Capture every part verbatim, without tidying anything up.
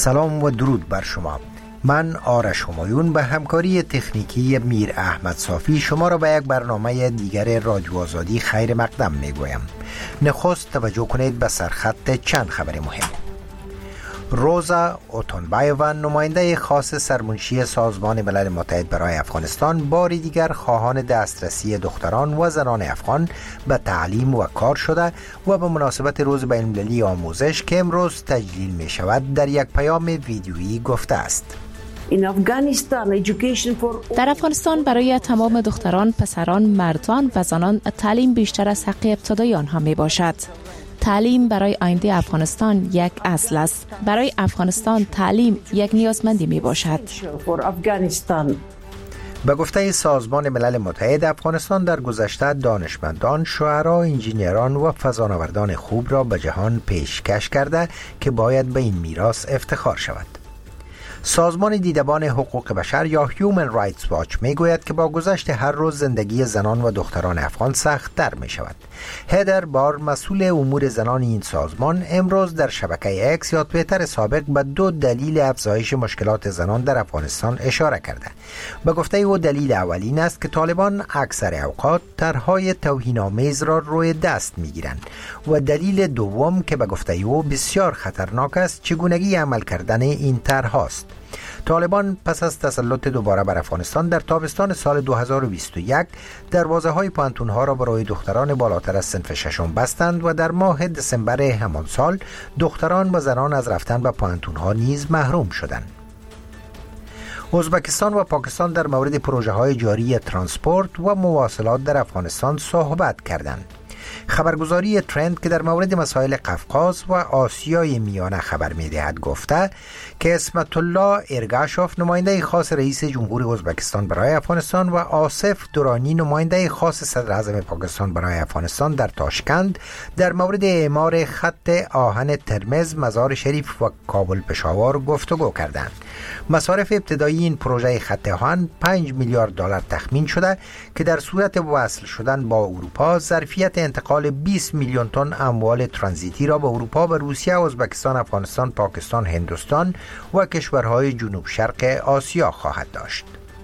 سلام و درود بر شما. من آرش همایون به همکاری تکنیکی میر احمد صافی شما را به یک برنامه دیگر رادیو آزادی خیر مقدم می گویم. نخست توجه کنید به سرخط چند خبر مهم. روزا اوتونبایووا، نماینده خاص سرمنشی سازمان ملل متحد برای افغانستان، باری دیگر خواهان دسترسی دختران و زنان افغان به تعلیم و کار شده و به مناسبت روز بین‌المللی آموزش که امروز تجلیل می شود در یک پیام ویدیویی گفته است. در افغانستان برای تمام دختران، پسران، مردان و زنان تعلیم بیشتر از حق ابتدایی آنها می باشد. تعلیم برای آینده افغانستان یک اصل است. برای افغانستان تعلیم یک نیازمندی می باشد. به گفته سازمان ملل متحد، افغانستان در گذشته دانشمندان، شاعران، انجینران و فضانوردان خوب را به جهان پیشکش کرده که باید به این میراث افتخار شود. سازمان دیدبان حقوق بشر یا Human Rights Watch می گوید که با گذشت هر روز زندگی زنان و دختران افغان سخت‌تر می شود. هدر بار، مسئول امور زنان این سازمان، امروز در شبکه اکس یا توییتر سابق به دو دلیل افزایش مشکلات زنان در افغانستان اشاره کرده. به گفته او دلیل اولین است که طالبان اکثر اوقات طرح‌های توهین‌آمیز را روی دست می‌گیرند و دلیل دوم که به گفته او بسیار خطرناک است چگونگی عمل کردن این طرح‌هاست. طالبان پس از تسلط دوباره بر افغانستان در تابستان سال دو هزار و بیست و یک دروازه‌های پانتون‌ها را برای دختران بالاتر از صنف ششم بستند و در ماه دسامبر همان سال دختران و زنان از رفتن به پانتون‌ها نیز محروم شدند. ازبکستان و پاکستان در مورد پروژه‌های جاری ترانسپورت و مواصلات در افغانستان صحبت کردند. خبرگزاری ترند که در مورد مسائل قفقاز و آسیای میانه خبر می‌دهد گفته که اسمت الله ارگاشوف، نماینده خاص رئیس جمهور ازبکستان برای افغانستان، و آصف درانی، نماینده خاص صدر اعظم پاکستان برای افغانستان در تاشکند در مورد اعمار خط آهن ترمز، مزار شریف و کابل پشاور گفتگو کردند. مصارف ابتدایی این پروژه خط آهن پنج میلیارد دلار تخمین شده که در صورت وصل شدن با اروپا ظرفیت انتقال بیست میلیون تن اموال ترانزیتی را به اروپا، به روسیه، ازبکستان، افغانستان، پاکستان، هندوستان و کشورهای جنوب شرق آسیا خواهد داشت.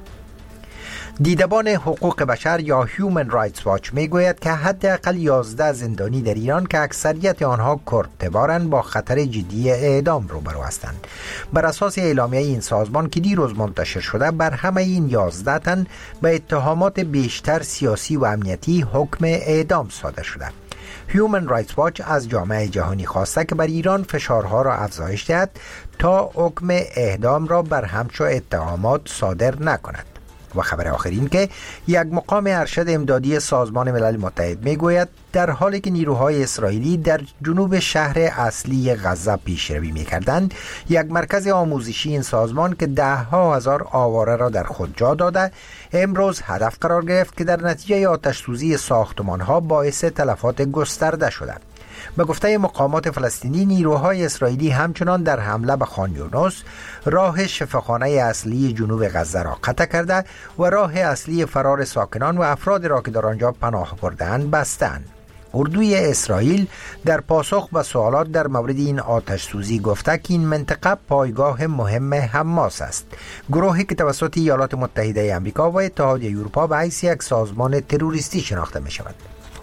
دیدبان حقوق بشر یا Human Rights Watch می گوید که حداقل یازده زندانی در ایران که اکثریت آنها کردتبارند با خطر جدی اعدام روبرو هستند. بر اساس اعلامیه این سازمان که دیروز منتشر شده، بر همه این یازده تن به اتهامات بیشتر سیاسی و امنیتی حکم اعدام صادر شده. Human Rights Watch از جامعه جهانی خواسته که بر ایران فشارها را افزایش دهد تا حکم اعدام را بر همچو اتهامات صادر نکند. و خبر آخرین که یک مقام ارشد امدادی سازمان ملل متحد میگوید در حالی که نیروهای اسرائیلی در جنوب شهر اصلی غزه پیشروی میکردند، یک مرکز آموزشی این سازمان که ده ها هزار آواره را در خود جا داده، امروز هدف قرار گرفت که در نتیجه آتش سوزی ساختمان ها باعث تلفات گسترده شده. به گفته مقامات فلسطینی، نیروهای اسرائیلی همچنان در حمله به خان یونس راه شفاخانه اصلی جنوب غزه را قطع کرده و راه اصلی فرار ساکنان و افراد را که در آنجا پناه برده‌اند بستند. اردوی اسرائیل در پاسخ به سوالات در مورد این آتش سوزی گفته که این منطقه پایگاه مهم حماس است، گروهی که توسط ایالات متحده آمریکا و اتحادیه اروپا به حیث یک سازمان تروریستی شناخته می شود.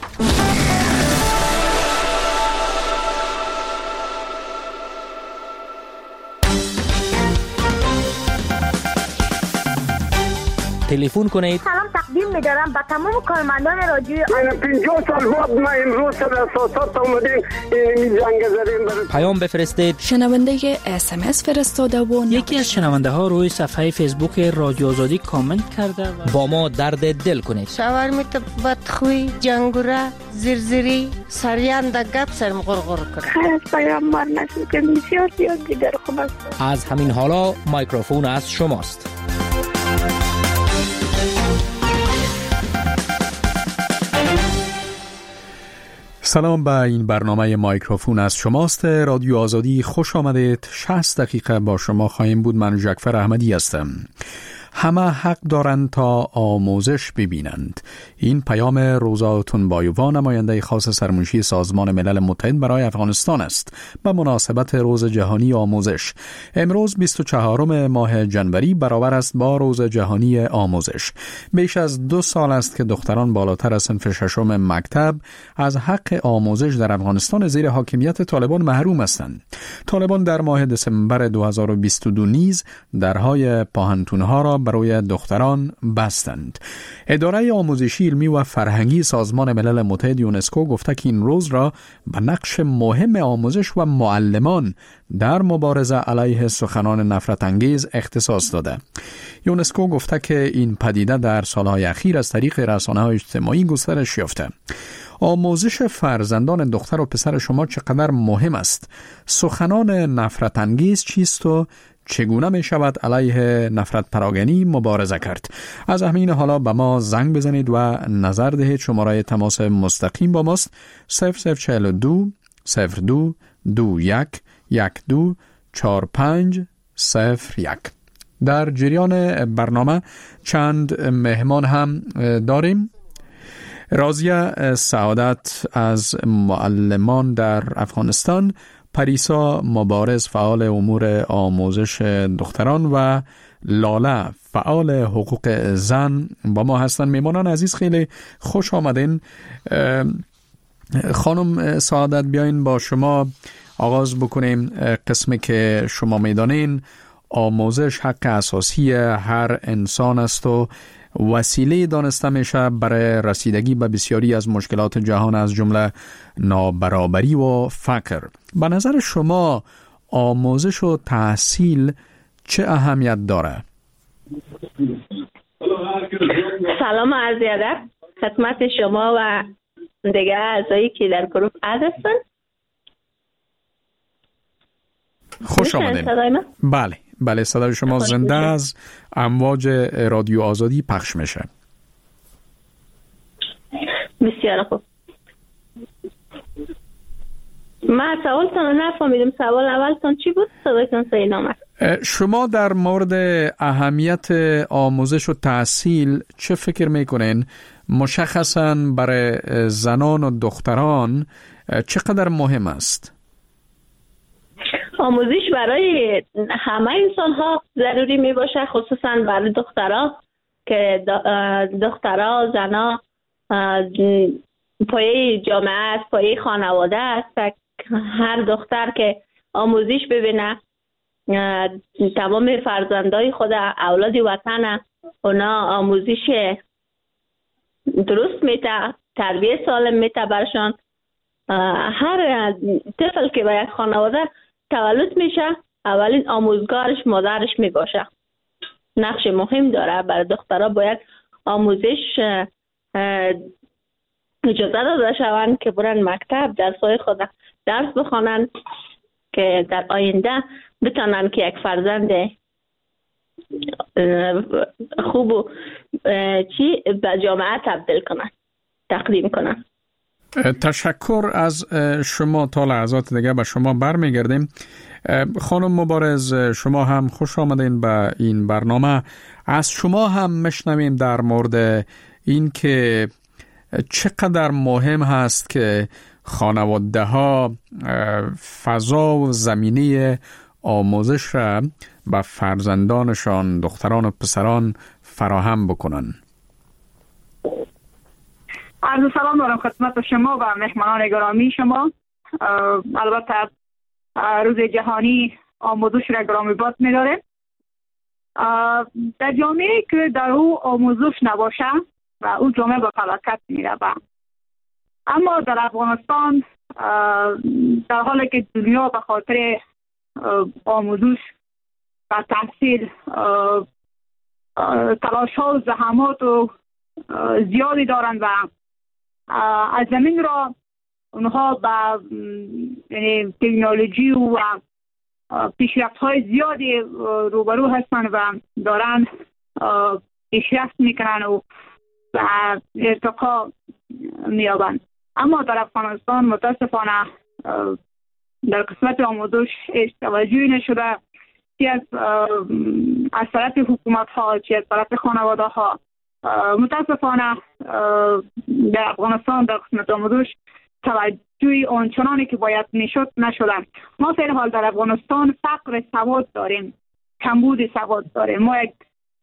تلفن کنید. سلام تقدیم می‌دارم به تمام کارمندان رادیو. من پنجاه سال بعد ما امروز در اساسات اومدیم این جنگ زدیم. پیام بفرستید. شنونده اس ام اس فرستاده و یکی از شنونده ها روی صفحه فیسبوک رادیو آزادی کامنت کرده و با ما درد دل کنید. شاورمیت بدخوی، جنگوره، زرزری، سریان در گپ سرم غرغر کرد. خیلی پیامبر نشد که بسیار زیاد دیگر خوب است. از همین حالا میکروفون از شماست. سلام، به این برنامه میکروفون از شماست. رادیو آزادی خوش آمدید. شصت دقیقه با شما خواهیم بود. من جعفر احمدی هستم. همه حق دارند تا آموزش ببینند. این پیام روزا تونبایووا، نماینده خاص سرمنشی سازمان ملل متحد برای افغانستان است به مناسبت روز جهانی آموزش. امروز بیست و چهارم ماه جنوری برابر است با روز جهانی آموزش. بیش از دو سال است که دختران بالاتر از صنف ششم مکتب از حق آموزش در افغانستان زیر حاکمیت طالبان محروم هستند. طالبان در ماه دسامبر دو هزار و بیست و دو نیز درهای پاهنتونها را برای دختران بستند. اداره آموزشی علمی و فرهنگی سازمان ملل متحد یونسکو گفته که این روز را به نقش مهم آموزش و معلمان در مبارزه علیه سخنان نفرت انگیز اختصاص داده. یونسکو گفته که این پدیده در سالهای اخیر از طریق رسانه‌های اجتماعی گسترش یافته. آموزش فرزندان دختر و پسر شما چقدر مهم است؟ سخنان نفرت انگیز چیست و چگونه می شود علیه نفرت پراگنی مبارزه کرد؟ از همین حالا به ما زنگ بزنید و نظر دهید. شماره تماس مستقیم با ماست صفر صفر چهل و دو صفر دو دو یک یک دو چهار پنج صفر یک. در جریان برنامه چند مهمان هم داریم. راضیه سعادت از معلمان در افغانستان، پریسا مبارز فعال امور آموزش دختران و لاله فعال حقوق زن با ما هستند. میمانان عزیز خیلی خوش آمدین. خانم سعادت بیاین با شما آغاز بکنیم. قسمی که شما میدانین آموزش حق اساسی هر انسان است و وسیله دانسته میشه برای رسیدگی به بسیاری از مشکلات جهان از جمله نابرابری و فقر. به نظر شما آموزش و تحصیل چه اهمیت داره؟ سلام عرض ادب خدمت شما و دیگه اعضایی که در گروه هستن. خوش آمدین. بله بله صدای شما زنده از امواج رادیو آزادی پخش میشه. بسیار خوب. من سوالتون نفهمیدم. سوال اولتون چی بود؟ صدایتون صحیح نامد. شما در مورد اهمیت آموزش و تحصیل چه فکر میکنین؟ مشخصاً برای زنان و دختران چقدر مهم است؟ آموزش برای همه انسان ها ضروری می باشه، خصوصا برای دخترها که دخترها زنها پایه جامعه است، پایه خانواده است. هر دختر که آموزش ببینه، تمام فرزندای خود اولاد وطن اونا آموزش درست میته، تربیت سالم میته برشان. هر طفل که به یک خانواده تولد میشه اولین آموزگارش مادرش میباشه. نقش مهم داره. برای دخترها باید آموزش اجازه داده شوند که برن مکتب، درسای خود درس بخوانن که در آینده بتونن که یک فرزند خوب و چی به جامعه تبدیل کنن، تقدیم کنن. تشکر از شما. تا لحظات دیگه به شما برمیگردیم. خانم مبارز، شما هم خوش آمدین به این برنامه. از شما هم مشنویم در مورد این که چقدر مهم هست که خانواده ها فضا و زمینه آموزش را به فرزندانشان، دختران و پسران فراهم بکنن. عرض سلام دارم خدمت شما و مهمانان گرامی شما. البته روز جهانی آموزش را گرامی باد می‌داره. در جامعه که در او آموزش نباشه و او جامعه به فلاکت میره. اما در افغانستان در حالی که دنیا به خاطر آموزش و تحصیل تلاش ها و زحمات و زیادی دارند و از زمین را اونها با یعنی تکنولوژی و پیشرفت های زیادی روبرو هستند و دارن پیشرفت میکنن و ارتقا میابند. اما در افغانستان متاسفانه در قسمت آموزش توجهی نشده چی از از طرف حکومت ها چی از طرف خانواده ها. متاسفانه در افغانستان در قسمت آموزش توجهی آنچنانی که باید میشد نشدن. ما فعلا حال در افغانستان فقر سواد داریم، کمبود سواد داریم. ما یک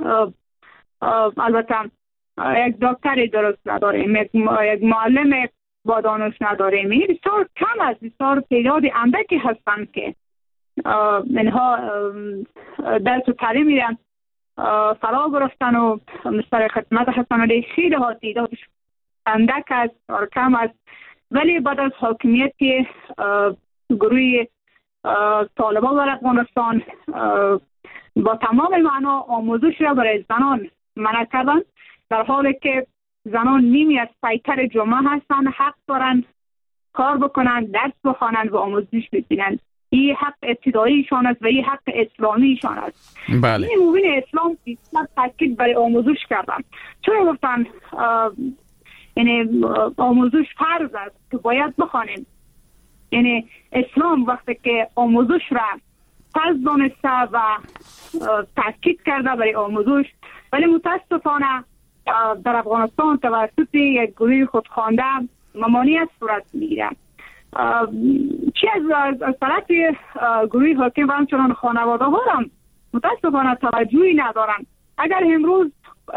البته یک دکتری درست نداریم، یک معلم با دانش نداریم. این بسیار کم است، بسیار تعداد اندکی هستند که اینها درس و تعلیم میدن فرا گرفتن و مستر خدمت هستن، ولی خیلی ها تعدادش اندک است و کم است. ولی بعد از حاکمیت گروه طالبان در افغانستان با تمام معنا آموزش را برای زنان منع کردن، در حالی که زنان نیمی از پیکر جامعه هستند، حق دارند کار بکنند، درس بخوانند و آموزش ببینند. این حق ابتداییشان است و این حق اسلامیشان است. بله. این موین اسلام بیشتر تاکید برای آموزش کردن. چرا گفتن یعنی آموزش فرض است که باید بخوانیم؟ یعنی اسلام وقتی که آموزش را فرض دانسته و تاکید کرده برای آموزش، ولی متاسفانه در افغانستان توسط یک گروه خودخوانده ممانعت صورت میگیره. چی از از طرف گروه حاکم و همچنان خانواده ها هم متاسفانه توجهی ندارن. اگر امروز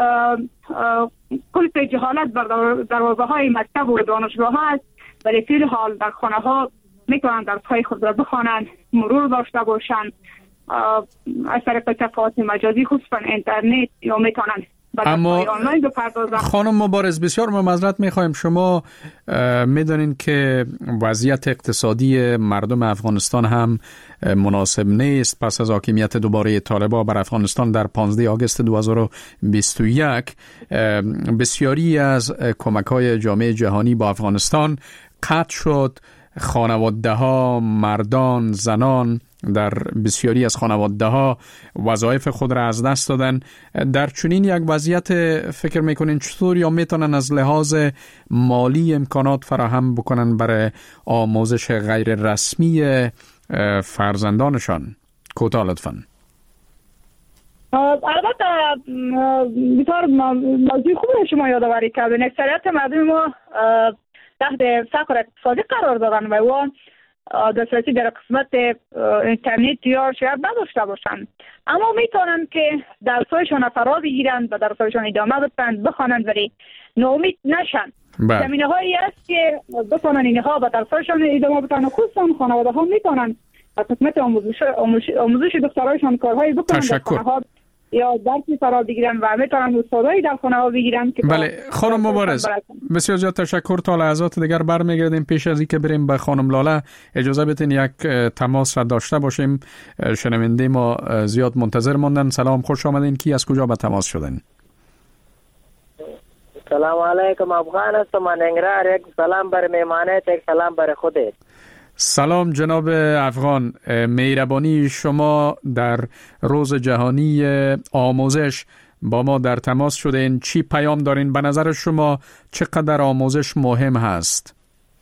کلف جهالت بر دروازه های مکتب و دانشگاه ها است، ولی فعل حال در خانه ها میتونن درس های خود را بخوانند، مرور داشته باشند از طریق صفحات مجازی خصوصا اینترنت، یا میتونن اما خانم مبارز بسیار معذرت میخوایم، شما میدونین که وضعیت اقتصادی مردم افغانستان هم مناسب نیست. پس از حاکمیت دوباره طالبان بر افغانستان در پانزده آگوست دو هزار و بیست و یک بسیاری از کمک‌های جامعه جهانی با افغانستان قطع شد. خانواده ها، مردان، زنان در بسیاری از خانواده ها وظایف خود را از دست دادن. در چنین یک وضعیت فکر میکنین چطور یا میتونن از لحاظ مالی امکانات فراهم بکنن برای آموزش غیر رسمی فرزندانشان؟ کوتاه لطفاً. البته بسیار موضوع خوبه شما یادآوری کردین. اکثریت مردم ما تحت فقر اقتصادی قرار دارن و و دسترسی در قسمت اینترنت یا شاید نداشته باشند، اما میتونن که درسایشان فرا بگیرند و درسایشان ادامه بدن، بخوانند ولی ناامید نشن. زمینه هایی است که بتونن اینها به درسایشان ادامه بدن، خصوصا خانواده ها میتونن از قسمت آموزش آموزش دخترایشان کارهایی بکنن در خانه ها یا درسی فرا بگیرن و میتونن استادایی در خانه ها بگیرن. بله خانم مبارز بسیار زیاد تشکر. تا لحظات دیگر برمیگردیم. پیش از اینکه بریم به خانم لاله اجازه بدین یک تماس را داشته باشیم. شنونده ما زیاد منتظر ماندن. سلام، خوش آمدین. کی از کجا به تماس شدین؟ سلام علیکم، افغان هستم من انگرار. یک سلام بر میمانت، یک سلام بر خودت. سلام جناب افغان، مهربانی شما در روز جهانی آموزش با ما در تماس شدین. چی پیام دارین؟ به نظر شما چقدر آموزش مهم هست؟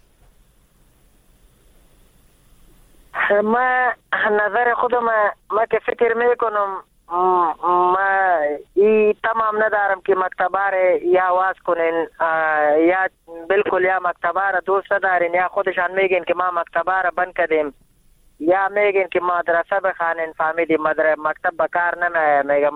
ما نظر خودم ما که فکر میکنم ما ای تمام ندارم که مکتبه را یا واز کنین یا بالکل یا مکتبه را دوست ندارین، یا خودشان میگین که ما مکتبه را بند کردیم، یا میگین که مدرسه بخوانین. فهمیدی مدرسه مکتب بکار نمیه. میگم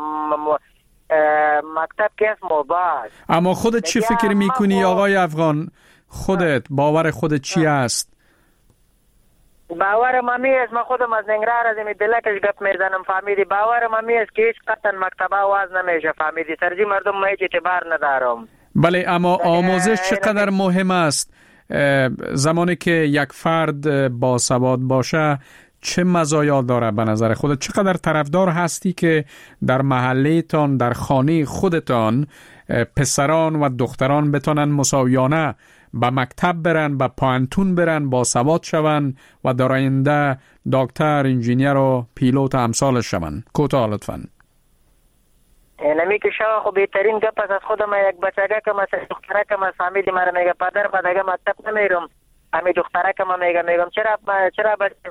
مکتب کیس مباح. اما خودت چی فکر میکنی آقای افغان؟ خودت باور خودت چی است؟ باور مامی است، من خودم از ننگرهار از این دلکش گپ میزنم. فهمیدی باور مامی است که هیچ قطعا مکتبه واز نمیشه. فهمیدی سرجی مردم ما هیچ اعتبار ندارم. بله اما آموزش چقدر مهم است؟ زمانی که یک فرد با سواد باشه چه مزایا داره به نظر خودت؟ چقدر طرفدار هستی که در محله تان، در خانه خودتان پسران و دختران بتونن مساویانه به مکتب برن، به پانتون برن، با سواد شون و در آینده دکتر، انجینیر و پیلوت امثالش شون؟ کوتاه لطفاً. نمی که شما خب بهترین گپ از خودم یک بچگه که مثلا دختره که من فهمیدی مرا میگه پدر من دیگه مکتب نمیرم. همین دختره که من میگه میگم چرا چرا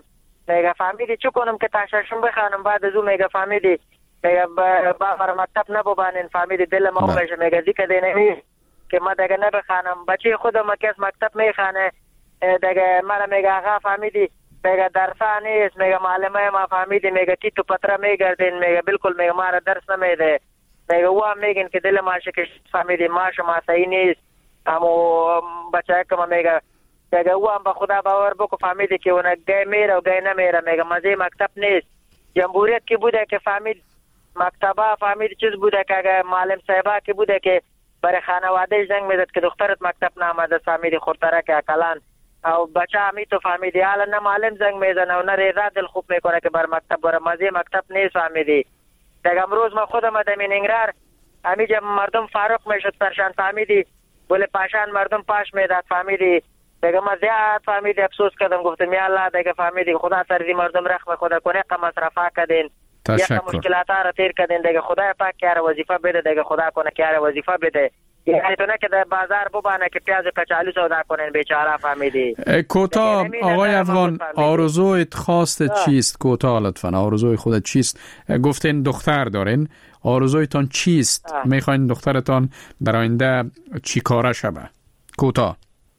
میگه فهمیدی چه کنم که تا ششم بخوانم، بعد از اون میگه فهمیدی میگه با بر مکتب نبوبانین، فهمیدی دل ما میشه میگه دیگه دینه که ما دیگه نبخوانم. بچه خودم که از مکتب میخوانه دیگه مرا میگه آقا فهمیدی میگه درسا نیست، میگه معلمه ما فهمیدی میگه تی تو پتره میگردین، میگه بالکل میگه ما را درس نمیده، میگه او هم میگن که دل ما شکست، فهمیدی ما شما صحیح نیست. اما بچه که ما میگه میگه او هم به خدا باور بکو فهمیدی که اون گای میره و گای نمیره، میگه مزه مکتب نیست. جمهوریت کی بوده که فهمید مکتبه، فهمید چیز بوده که اگه معلم صاحبه کی بوده که برای خانواده زنگ میزد که دخترت مکتب نامده، فهمیدی خورتره که اکلان او بچه همی تو فهمیدی حالا نه معلم زنگ میزنه و نه ریزا دل خوب میکنه که بر مکتب بره، مزه مکتب نیست فهمیدی. دیگه امروز ما خودم ادمین انگرار همیجا مردم فاروق میشد پرشان فهمیدی، بوله پاشان مردم پاش میداد فهمیدی. دیگه ما زیاد فهمیدی افسوس کردم، گفتم یا الله دیگه فهمیدی خدا سرزی مردم رحم خدا کنه که مصرفا کردین، یک مشکلات را تیر کردین، دیگه خدا پاک که وظیفه بده، دیگه خدا کنه که وظیفه بده. یعنی تو نه که در بازار ببانه که پیاز کچالو سودا کنین بیچاره فهمیدی. کوتاه آقای افغان، آرزویت خواستت چیست؟ کوتاه لطفا آرزوی خودت چیست؟ گفتین دختر دارین، آرزویتان چیست؟ میخواین دخترتان در آینده چی کاره شبه؟ کوتاه.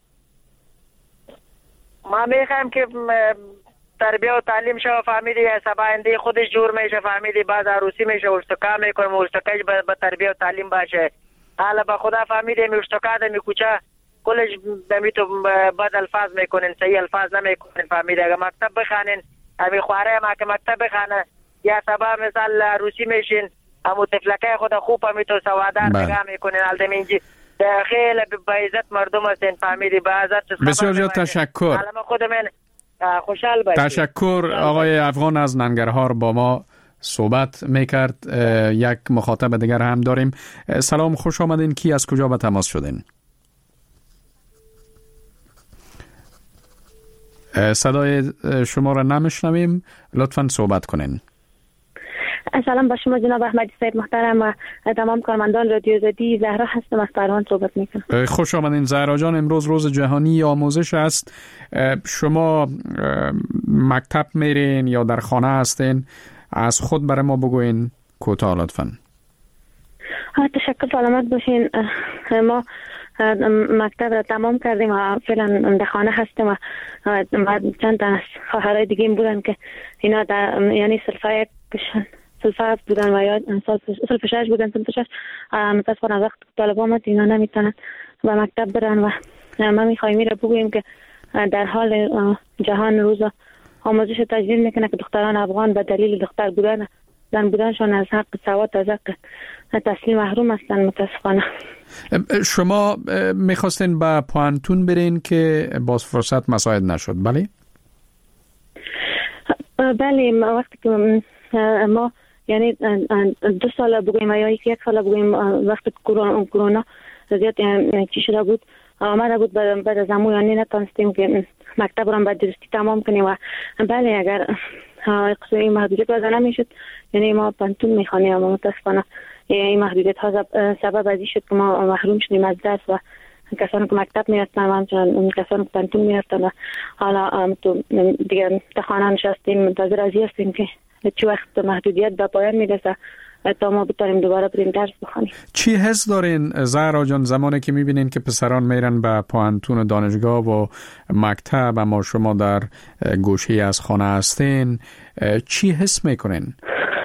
ما میخوایم که تربیه و تعلیم شو فهمیدی، سبا انده خودش جور میشه فهمیدی، بعد عروسی میشه اشتکا میکنم، اشتکاش به تربیه و تعلیم باشه. حالا با خدا فهمیدی می اشتکا دمی کوچه کلش دمی تو بد الفاظ میکنین، صحیح الفاظ نمیکنین فهمیدی. اگه مکتب بخوانین امی خواره ما که مکتب بخوانه یا سبا مثال عروسی میشین امو تفلکه خدا خوب همی تو سوادار نگاه میکنین، حال دمی اینجی خیلی با عزت مردم هستین فهمیدی، با عزت. بسیار زیاد تشکر. حالا خود من خوشحال باشید. تشکر. آقای افغان از ننگرهار با ما صحبت میکرد. یک مخاطب دیگر هم داریم. سلام، خوش آمدین. کی از کجا به تماس شدین؟ صدای شما را نمیشنویم، لطفاً صحبت کنین. سلام با شما جناب احمدی صاحب محترم و تمام کارمندان رادیو آزادی. زهرا هستم از پروان صحبت میکنم. خوش آمدین زهرا جان. امروز روز جهانی آموزش است. شما مکتب میرین یا در خانه هستین؟ از خود برای ما بگوین کوتاه لطفاً. تشکر، سلامت باشین. ما مکتب را تمام کردیم و فعلا در خانه هستیم و چند تا از خواهرای دیگه بودن که اینا در یعنی سلفه یک سلفه بودن و یا سلفه شش بودن، سلفه شش متاسفانه وقت طالب آمد اینا نمیتونن و مکتب برن و ما میخوایم میره بگوییم که در حال جهان روز آموزش تجلیل میکنه که دختران افغان به دلیل دختر بودن زن بودنشان از حق سواد از حق تحصیل محروم هستن متاسفانه. شما میخواستین به پوانتون برین که باز فرصت مساعد نشد، بله؟ بله، وقتی که ما یعنی دو سال بگویم یا یک سال بگویم وقتی کرونا زیاد چی شده بود آمده بود بعد از امو یعنی نتانستیم که مکتب را به درستی تمام کنیم و بله اگر اقصایی محدودیت وضع نمیشد یعنی ما پانتون میخوانیم و متاسفانه این محدودیت ها سبب ازی شد که ما محروم شدیم از درس و کسانی که مکتب میرفتن و همچنان کسانی که پانتون میرفتن و حالا تو دیگر در خانه نشستیم منتظر ازی هستیم که چه وقت محدودیت به پایان میرسه تا ما بتونیم دوباره بریم درس بخونیم. چی حس دارین زهرا جان زمانی که میبینین که پسران میرن به پوانتون دانشگاه و مکتب اما شما در گوشه از خانه هستین، چی حس میکنین؟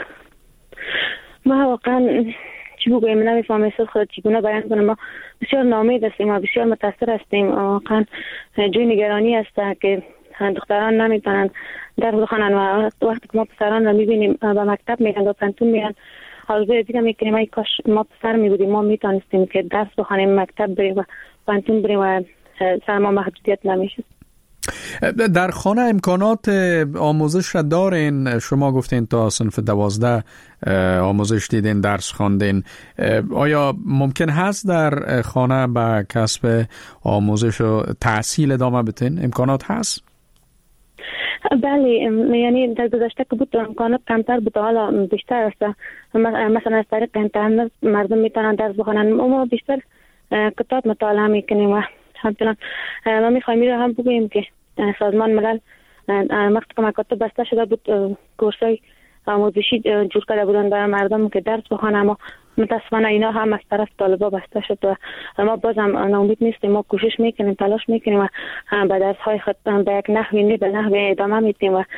ما واقعا چی بگویم نمیفهم احساس خود چگونه بیان کنم. ما بسیار ناامید هستیم و بسیار متاثر هستیم. واقعا جوی نگرانی است که دختران نمیتونن درس بخونن و وقتی که ما پسران رو میبینیم به مکتب میرن و پانتون میرن آرزوی دیگه میکنیم ای کاش ما پسر میبودیم ما میتونستیم که درس بخونیم مکتب بریم و پانتون بریم و سر ما محدودیت نمیشد. در خانه امکانات آموزش را دارین؟ شما گفتین تا صنف دوازده آموزش دیدین، درس خواندین. آیا ممکن هست در خانه به کسب آموزش و تحصیل ادامه بدین؟ امکانات هست؟ بله، یعنی در گذشته که بود امکانات کمتر بود، حالا بیشتر است. مثلا از طریق اینترنت مردم میتونن درس بخونن. ما بیشتر کتاب مطالعه میکنیم و همچنان ما میخوایم میره هم بگوییم که سازمان ملل وقتی که مکاتب بسته شده بود کورسای آموزشی جور کرده بودن برای مردم که درس بخوانن، اما متاسفانه اینا هم از طرف طالبا بسته شد و ما بازم ناامید نیستیم. ما کوشش میکنیم، تلاش میکنیم و به درس های خود به یک نحوی نه به نحوی ادامه میدیم و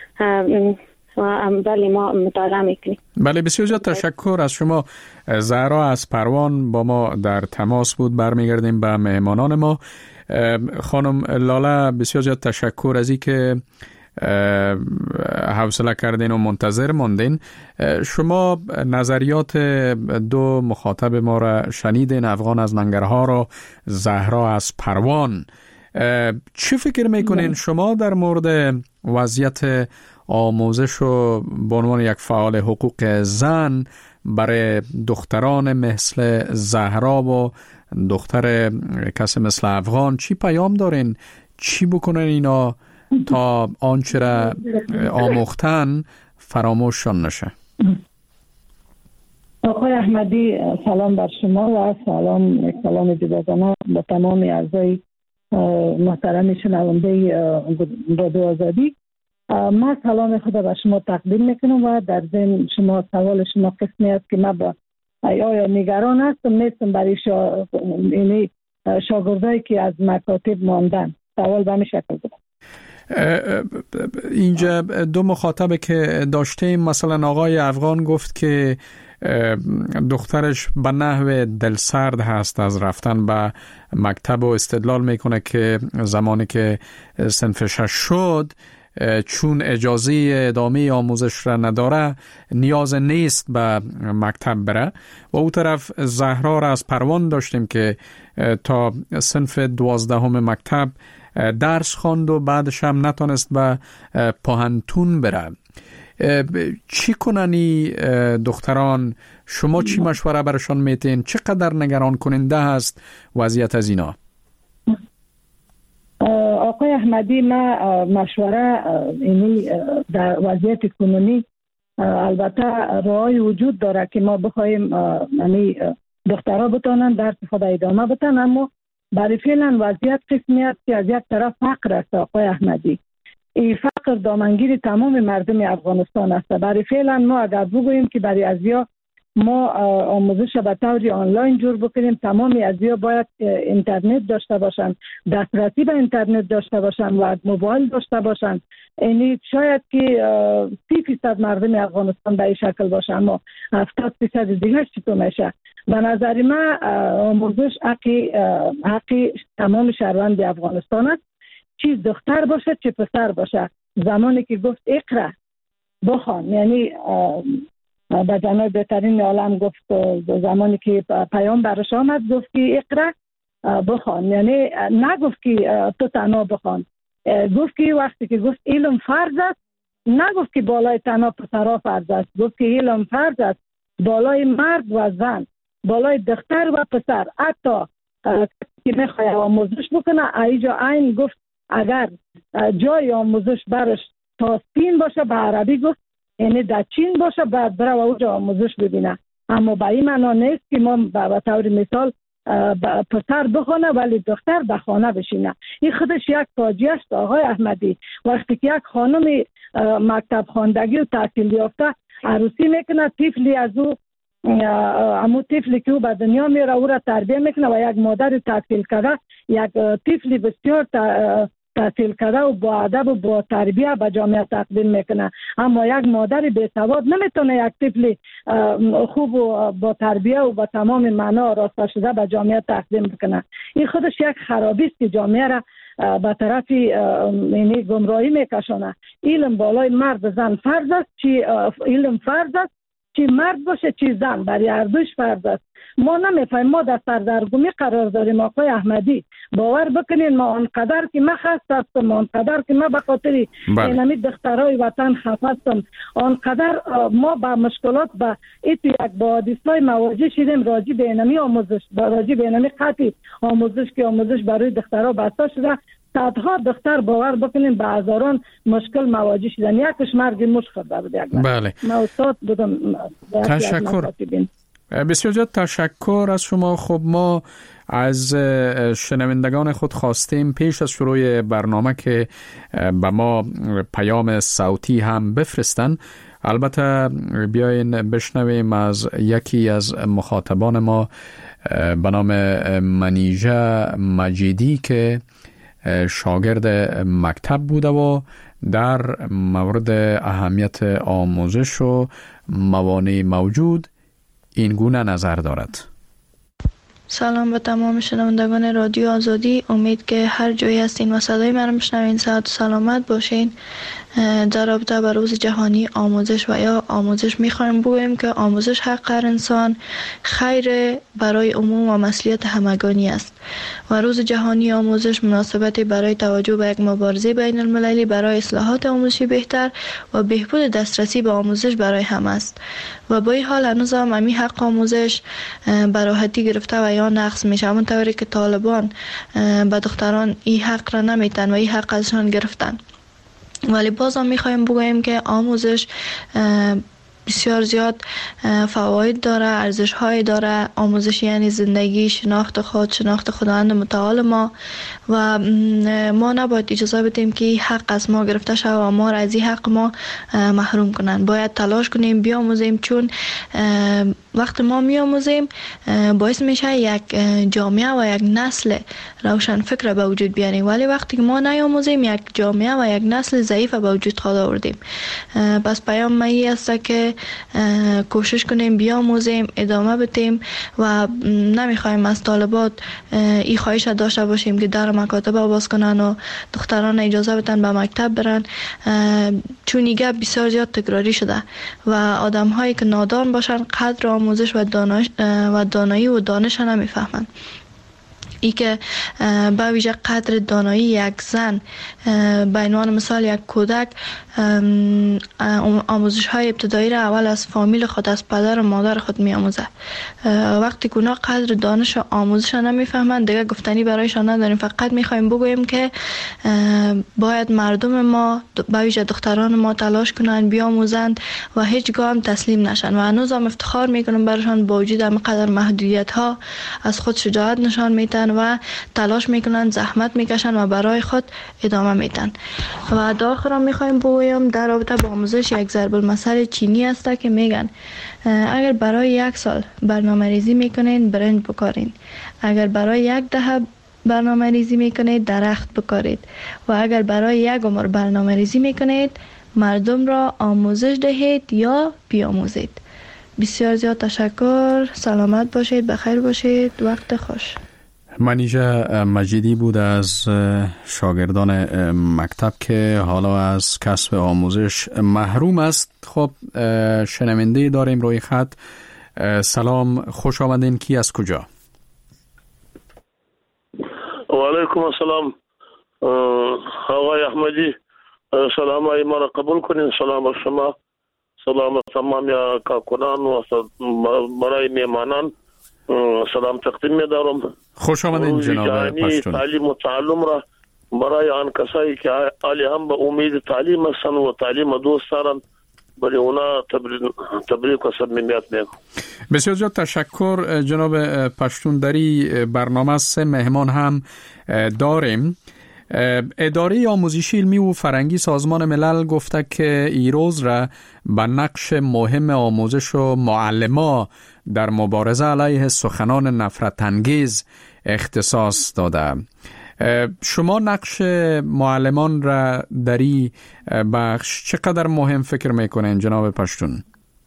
بله ما مطالعه میکنیم. بله بسیار زیاد تشکر از شما. زهرا از پروان با ما در تماس بود. برمیگردیم به مهمانان ما. خانم لاله بسیار زیاد تشکر از این که حوصله کردین و منتظر ماندین. شما نظریات دو مخاطب ما را شنیدین، افغان از ننگرهار و زهرا از پروان. چی فکر میکنین شما در مورد وضعیت آموزش و به عنوان یک فعال حقوق زن برای دختران مثل زهرا و دختر کسی مثل افغان چی پیام دارین؟ چی بکنن اینا تا آنچه را آموختن فراموششان نشه؟ آقای احمدی سلام بر شما و سلام سلام جداگانه به تمام اعضای محترم شنونده رادیو آزادی. من سلام خود به شما تقدیم میکنم و در ذهن شما سوال شما قسمی است که من با آیا نگران هستم نیستم برای شا... شاگردایی که از مکاتب ماندن. سوال به همین شکل بود. اینجا دو مخاطبه که داشتیم، مثلا آقای افغان گفت که دخترش به نحو دلسرد هست از رفتن به مکتب و استدلال میکنه که زمانی که صنف شش شد چون اجازه ادامه آموزش را نداره نیاز نیست به مکتب بره. و او طرف زهرا را از پروان داشتیم که تا صنف دوازدهم مکتب درس خواند و بعدش هم نتونست به پاهنتون بره. چی کننی دختران؟ شما چی مشوره برشان میتین؟ چقدر نگران کننده هست وضعیت از اینا؟ آقای احمدی، ما مشوره اینی در وضعیت کنونی البته راهی وجود داره که ما بخوایم یعنی دخترها بتونن درس خود ادامه بدن، اما برای فعلا وضعیت قسمی است که از یک طرف فقر است. آقای احمدی، این فقر دامنگیر تمام مردم افغانستان است. برای فعلا ما اگر بگوییم که برای ازیا ما آموزش به طور آنلاین جور بکنیم، تمام ازیا باید اینترنت داشته باشند، دسترسی به اینترنت داشته باشند و موبایل داشته باشند. یعنی شاید که سی فیصد مردم افغانستان به این شکل باشه، اما هفتاد فیصد دیگه چطور میشه؟ به نظر من آموزش حقی حقی تمام شهروند افغانستان است، چه دختر باشه چه پسر باشه. زمانی که گفت اقرا بخوان، یعنی به جناب بهترین عالم گفت، زمانی که پیام برش آمد گفت که اقرا بخوان، یعنی نگفت که تو تنها بخوان، گفت که وقتی که گفت علم فرض است، نگفت که بالای تنها پسرها فرض است، گفت که علم فرض است بالای مرد و زن، بالای دختر و پسر. حتی که میخواه آموزش بکنه ایجا این گفت اگر جای آموزش برش تا سین باشه به عربی گفت، یعنی در چین باشه بعد بره و اوجا آموزش ببینه. اما به این معنا نیست که ما به طور مثال پسر بخونه ولی دختر به خانه بشینه. این خودش یک فاجعه است آقای احمدی. وقتی که یک خانم مکتب خواندگی و تحصیل یافته عروسی میکنه، طفلی از او امو طفلی که او به دنیا میره او را تربیه میکنه و یک مادر تحصیل کرده، یک طفلی بسیار تحصیل کرده و با ادب و با تربیه به جامعه تقدیم میکنه. اما یک مادر بی‌سواد نمیتونه یک طفل خوب و با تربیه و با تمام معنا راسته شده به جامعه تقدیم بکنه. این خودش یک خرابی است که جامعه را به طرف یعنی گمراهی میکشونه. علم بالای مرد زن فرض است، چی علم فرض است چی مرد باشه چی زن، برای هر دوش فرض است. ما نمیفهمیم، ما در سردرگمی قرار داریم آقای احمدی. باور بکنین ما آنقدر که من خسته هستم، آنقدر که من به خاطر اینمی دخترای وطن خسته هستم، آنقدر ما با مشکلات با ایت یک با حادثه‌های مواجه شدیم راجع به اینمی آموزش، راجع به اینمی قطعی آموزش که آموزش برای دخترها بسته شده. صدها دختر باور بکنین به هزاران مشکل مواجه شدن. یکش مرگ مش خورده بود. یک بله. من استاد بودم. تشکر. بسیار زیاد تشکر از شما. خب ما از شنوندگان خود خواستیم پیش از شروع برنامه که به ما پیام صوتی هم بفرستن. البته بیاین بشنویم از یکی از مخاطبان ما به نام منیژه مجیدی که شاگرد مکتب بوده و در مورد اهمیت آموزش و موانع موجود این گونه نظر دارد. سلام به تمام شنوندگان رادیو آزادی. امید که هر جایی هستین و صدای من رو میشنوین صحت و سلامت باشین. در رابطه با روز جهانی آموزش و یا آموزش میخوایم بگویم که آموزش حق هر انسان، خیر برای عموم و مصلحت همگانی است و روز جهانی آموزش مناسبتی برای توجه به یک مبارزه بین المللی برای اصلاحات آموزشی بهتر و بهبود دسترسی به آموزش برای همه است و با این حال هنوز هم امی حق آموزش به راحتی گرفته و یا نقض میشه، همون طوری که طالبان به دختران این حق را نمیتن و این حق ازشان گرفتن. ولی باز هم میخوایم بگوییم که آموزش بسیار زیاد فواید داره، ارزش های داره. آموزش یعنی زندگی، شناخت خود، شناخت خداوند متعال ما و ما نباید اجازه بدیم که حق از ما گرفته شود و ما را از این حق ما محروم کنن. باید تلاش کنیم بیاموزیم، چون وقت ما میاموزیم باعث میشه یک جامعه و یک نسل روشن فکر به وجود بیاریم، ولی وقتی که ما نیاموزیم یک جامعه و یک نسل ضعیف به وجود خواهد آوردیم. پس پیام من این است که کوشش کنیم بیاموزیم، ادامه بدیم و نمیخوایم از طالبات این خواهش داشته باشیم که در مکاتب باز کنن و دختران اجازه بدن به مکتب برن، چون این بسیار زیاد تکراری شده و آدم هایی که نادان باشن قدر آموزش و دانش و دانایی و دانش نمیفهمند. ای که به ویژه قدر دانایی یک زن به عنوان مثال یک کودک آموزش های ابتدایی را اول از فامیل خود، از پدر و مادر خود می آموزه. وقتی که اونا قدر دانش و آموزش را نمیفهمند دیگه گفتنی برایشان نداریم. فقط میخوایم بگوییم که باید مردم ما به ویژه دختران ما تلاش کنند بیاموزند و هیچگاه هم تسلیم نشن و هنوز هم افتخار میکنم برایشان با وجود همقدر محدودیت ها از خود شجاعت نشان میدن و تلاش میکنن، زحمت میکشن و برای خود ادامه میدن. و در آخر هم میخوایم بگویم در رابطه با آموزش یک ضرب المثل چینی است که میگن اگر برای یک سال برنامه ریزی میکنین برنج بکارین، اگر برای یک دهه برنامه ریزی میکنید درخت بکارید و اگر برای یک عمر برنامه ریزی میکنید مردم را آموزش دهید یا بیاموزید. بسیار زیاد تشکر. سلامت باشید، بخیر باشید، وقت خوش. منیژه مجیدی بود از شاگردان مکتب که حالا از کسب آموزش محروم است. خب شنونده داریم روی خط. سلام، خوش آمدین. کی از کجا؟ و علیکم السلام آقای احمدی، سلام های ما را قبول کنین. سلام از شما، سلام تمام یا کارکنان و برای میمانان سلام تقدیم می‌دارم. خوش آمدین جناب پشتون. تعلیم و تعلم را برای آن کسایی که عالی هم به امید تعلیم هستن و تعلیم دوست دارن برای اونا تبریک و صمیمیت میگم. بسیار زیاد تشکر جناب پشتون. در این برنامه سه مهمان هم داریم. اداره آموزشی علمی و فرهنگی سازمان ملل گفته که این روز را به نقش مهم آموزش و معلما در مبارزه علیه سخنان نفرت انگیز اختصاص داده. شما نقش معلمان را در این بخش چقدر مهم فکر میکنین جناب پشتون؟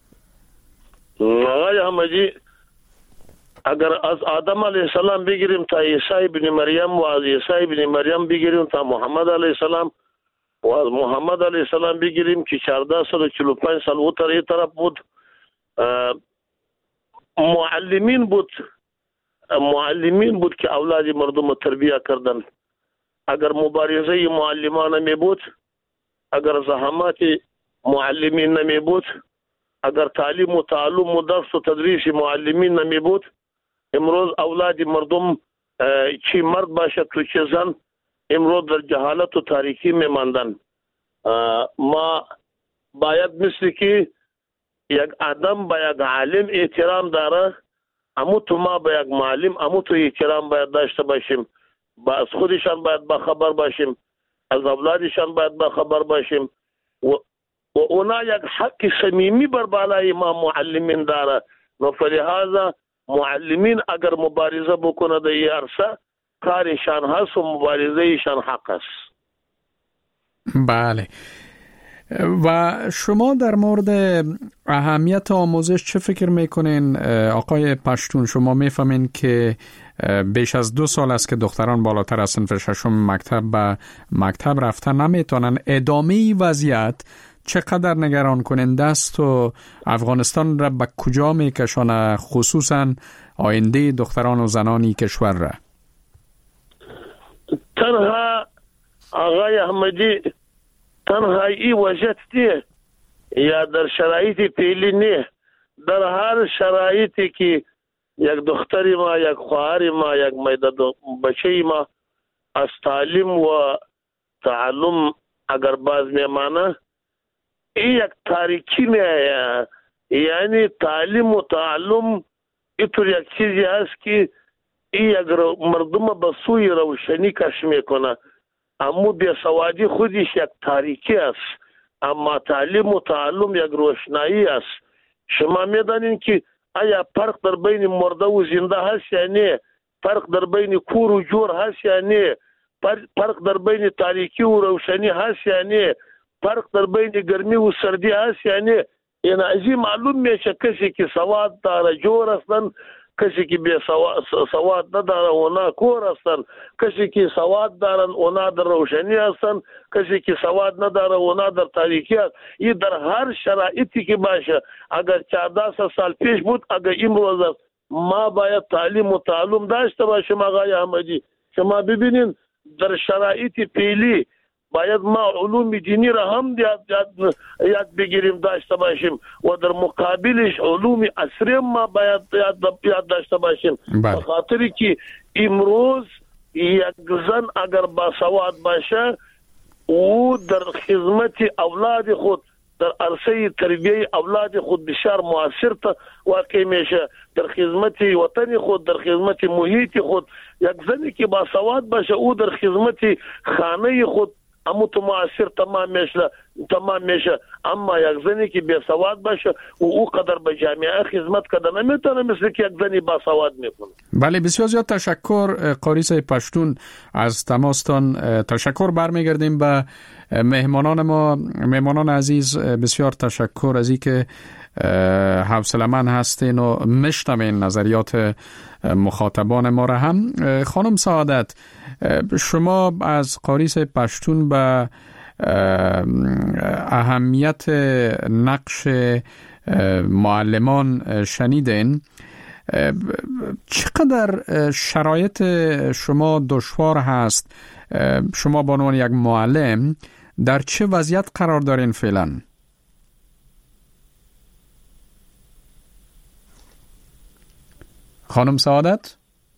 آقای احمدی، اگر از آدم علیه السلام بگیریم تا عیسی ابن مریم و از عیسی ابن مریم بگیریم تا محمد علیه السلام و از محمد علیه السلام بگیریم که چهارده سال و چهل و پنج سال او طرف بود، معلمین بود معلمین بود که اولاد مردم رو تربیت کردن. اگر مبارزه معلمان نمی بود، اگر زحمات معلمین نمی بود، اگر تعلیم و تعلم و درس و تدریس معلمین نمی بود، امروز اولاد مردم چی مرد باشد تو چه زن امروز در جهالت و تاریکی می ماندن. ما باید مثل که یک آدم به یک عالم احترام داره، اما تو ما به یک معلم اما تو احترام باید داشته باشیم. با از خودشان باید با خبر باشیم، از اولادشان باید با خبر باشیم و و اونا یک حق صمیمی بر بالای ما معلمین داره. و فلهذا معلمین اگر مبارزه بکنه در این عرصه کارشان هست و مبارزهشان حق است. بله. و شما در مورد اهمیت آموزش چه فکر میکنین آقای پشتون؟ شما میفهمین که بیش از دو سال است که دختران بالاتر از صنف ششم مکتب به مکتب رفتن نمیتونن. ادامه وضعیت چقدر نگران کننده است و افغانستان را به کجا میکشانه، خصوصا آینده دختران و زنانی کشور را؟ تنها آقای احمدی تنها این وجهت دیه یا در شرایط پیلی نه، در هر شرایطی که یک دختری ما، یک خواهر ما، یک میده بچه ما از تعلیم و تعلم اگر باز میمانه، این یک تاریکی نه. یعنی تعلیم و تعلم اینطور یک چیزی هست که این یک مردم به سوی روشنی کش میکنه، اما بی‌سوادی خودش یک تاریکی است، اما تعلیم و تعلم یک روشنایی است. شما میدانین که آیا فرق در بین مرده و زنده هست یا نه؟ فرق در بین کور و جور هست یا نه؟ فرق در بین تاریکی و روشنی هست یا نه؟ فرق در بین گرمی و سردی هست یا نه؟ این ازی معلوم میشه کسی که سواد داره جور هستن، کسی که بی سواد نداره اونا کور هستن، کسی که سواد دارن اونا در روشنی هستن، کسی که سواد نداره اونا در تاریکی هست. این در هر شرایطی که باشه، اگر چهارده سال پیش بود، اگر امروز است، ما باید تعلیم و تعلم داشته باشیم. آقای احمدی شما ببینین در شرایط پیلی باید ما علوم دینی را هم یاد, یاد, یاد بگیریم داشته باشیم و در مقابلش علوم عصری ما باید یاد, یاد داشته باشیم. به خاطری که امروز یک زن اگر با سواد باشه او در خدمت اولاد خود، در عرصه تربیه اولاد خود بسیار مؤثر واقع میشه، در خدمت وطن خود، در خدمت محیط خود. یک زنی که با سواد باشه او در خدمت خانه خود اما تو مؤثر تمام میشه تمام میشه اما یک زنی که بی سواد باشه و او قدر به جامعه خدمت کنه نمیتونه مثل که یک زنی با سواد میکنه. بله، بسیار زیاد تشکر قاری صاحب پشتون از تماستان. تشکر. برمیگردیم به مهمانان ما. مهمانان عزیز بسیار تشکر از این که حوصله‌مند هستین و میشنوین نظریات مخاطبان ما را هم. خانم سعادت، شما از قاری صاحب پشتون به اهمیت نقش معلمان شنیدین. چقدر شرایط شما دشوار هست؟ شما به عنوان یک معلم در چه وضعیت قرار دارین فعلا؟ خانم سعادت؟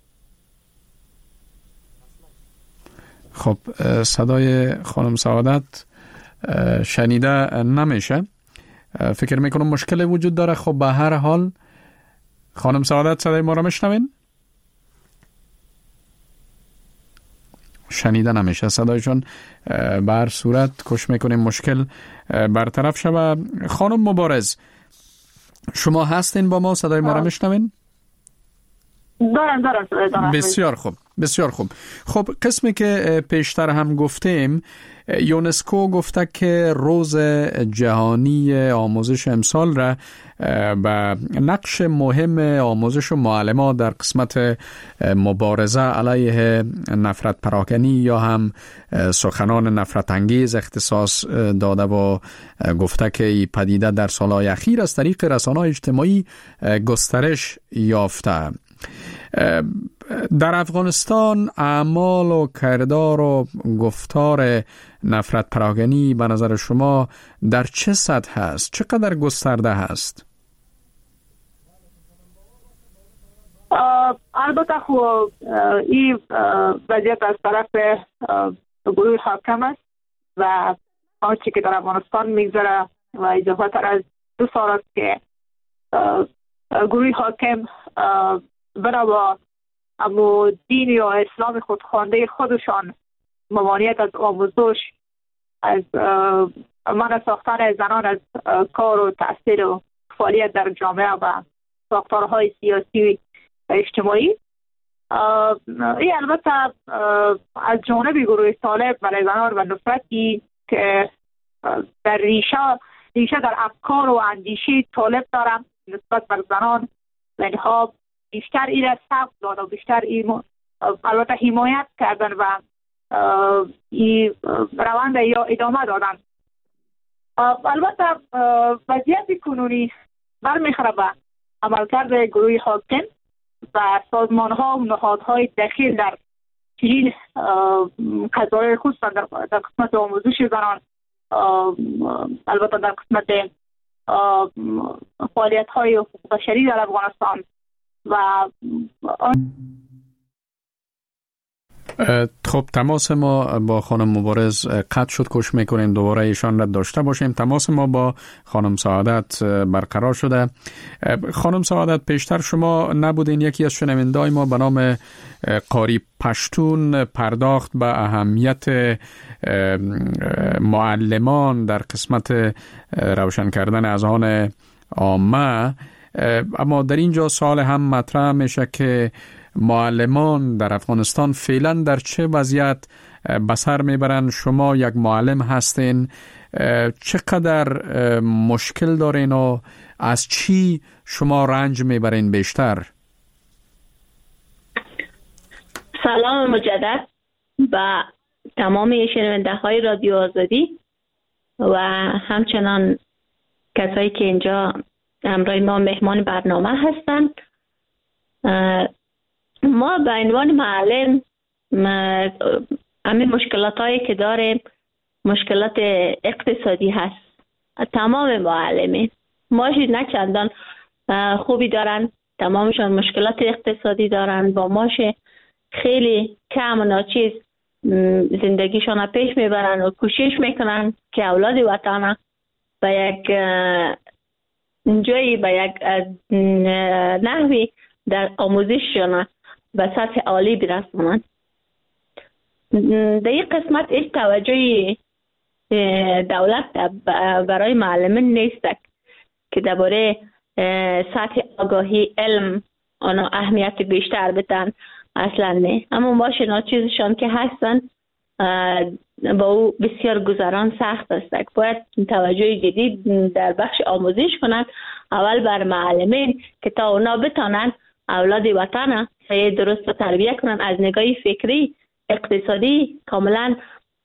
خب صدای خانم سعادت شنیده نمیشه. فکر میکنم مشکل وجود داره. خب به هر حال خانم سعادت صدای ما را میشنوین؟ شنیده نمیشه صدایشون. به هر صورت کوشش میکنیم مشکل برطرف شود. خانم مبارز، شما هستین با ما؟ صدای ما را میشنوین؟ دارم دارم دارم. بسیار خوب بسیار خوب. خب قسمی که پیشتر هم گفتیم، یونسکو گفته که روز جهانی آموزش امسال را به نقش مهم آموزش و معلمان در قسمت مبارزه علیه نفرت پراکنی یا هم سخنان نفرت انگیز اختصاص داده و گفته که این پدیده در سالهای اخیر از طریق رسانه‌های اجتماعی گسترش یافته. در افغانستان اعمال و کردار و گفتار نفرت پراکنی به نظر شما در چه سطح هست؟ چقدر گسترده هست؟ البته خب این وضعیت از طرف گروه حاکم است و آنچه که در افغانستان میگذره و اضافه تر از دو سال است که گروه حاکم برای با امو دین یا اسلام خودخوانده خودشان ممانعت از آموزش، از منع ساختن زنان از کار و تأثیر و فعالیت در جامعه و ساختارهای سیاسی و اجتماعی. این البته از جانب گروه طالب برای زنان و نفرتی که در ریشه ریشه در افکار و اندیشه طالب دارم نسبت بر زنان و اینها بیشتر این را سبب داد و بیشتر این البته حمایت کردن و این روند یا ادامه دادن. البته وضعیت کنونی برمیخوره به عملکرد گروه حاکم و سازمان ها و نهادهای دخیل در چنین قضایای خصوصا در, در قسمت آموزش زنان، البته در قسمت فعالیت های حقوق بشری در افغانستان و خب تماس ما با خانم مبارز قطع شد. کوشش میکنیم دوباره ایشان را داشته باشیم. تماس ما با خانم سعادت برقرار شده. خانم سعادت، پیشتر شما نبودین یکی از شنونده‌های ما به نام قاری پشتون پرداخت به اهمیت معلمان در قسمت روشن کردن اذهان عامه، اما در اینجا سوال هم مطرح میشه که معلمان در افغانستان فعلا در چه وضعیت به سر میبرن؟ شما یک معلم هستین، چقدر مشکل دارین و از چی شما رنج میبرین بیشتر؟ سلام مجدد و تمام شنونده های رادیو آزادی و همچنان کسایی که اینجا همراه ما مهمان برنامه هستند. ما به عنوان معلم همین مشکلات هایی که داریم مشکلات اقتصادی هست. تمام معلمین معاشی نه چندان خوبی دارن، تمامشان مشکلات اقتصادی دارن، با معاش خیلی کم و ناچیز زندگیشان پیش میبرن و کوشش میکنن که اولاد وطن به یک جایی به یک نحوی در آموزششان به سطح عالی برسونن. در این قسمت هیچ توجهی دولت برای معلمین نیست که درباره سطح آگاهی علم آنها اهمیت بیشتر بدن. اصلا نه، اما ما شناچیزشان که هستن با او بسیار گذران سخت است. باید توجه جدید در بخش آموزش کنن، اول بر معلمین که تا اونا بتانن اولاد وطن درست تربیت کنن، از نگاه فکری اقتصادی کاملا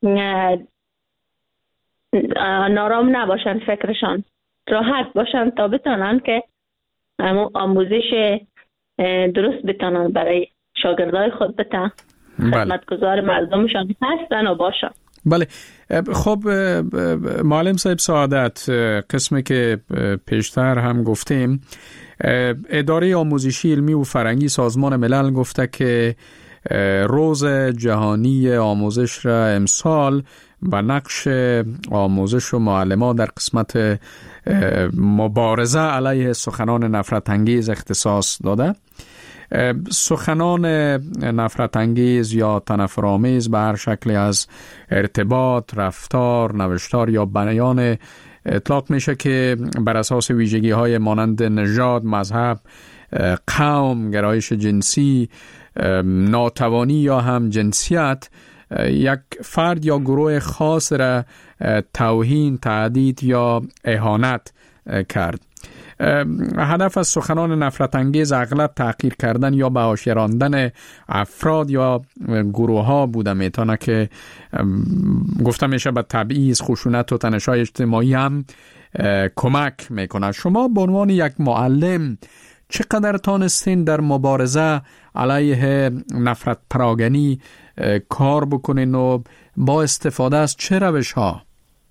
نارام نباشن، فکرشان راحت باشن تا بتانن که آموزش درست بتانن برای شاگردای خود بتن خدمتگزار مردمشان هستن و باشن. بله. خب معلم صاحب سعادت، قسمی که پیشتر هم گفتیم، اداره آموزشی علمی و فرهنگی سازمان ملل گفته که روز جهانی آموزش را امسال به نقش آموزش و معلمان در قسمت مبارزه علیه سخنان نفرت انگیز اختصاص داده. سخنان نفرت انگیز یا تنفرآمیز به هر شکلی از ارتباط، رفتار، نوشتار یا بیان اطلاق میشه که بر اساس ویژگی های مانند نژاد، مذهب، قوم، گرایش جنسی، ناتوانی یا هم جنسیت یک فرد یا گروه خاص را توهین، تهدید یا اهانت کرد. هدف از سخنان نفرت انگیز اغلب تحقیر کردن یا بهاشی راندن افراد یا گروه ها بوده میتونه که گفته میشه به تبعیض، خشونت و تنش‌های اجتماعی هم کمک میکنه. شما به عنوان یک معلم چقدر تانستین در مبارزه علیه نفرت پراگنی کار بکنین و با استفاده از چه روش ها؟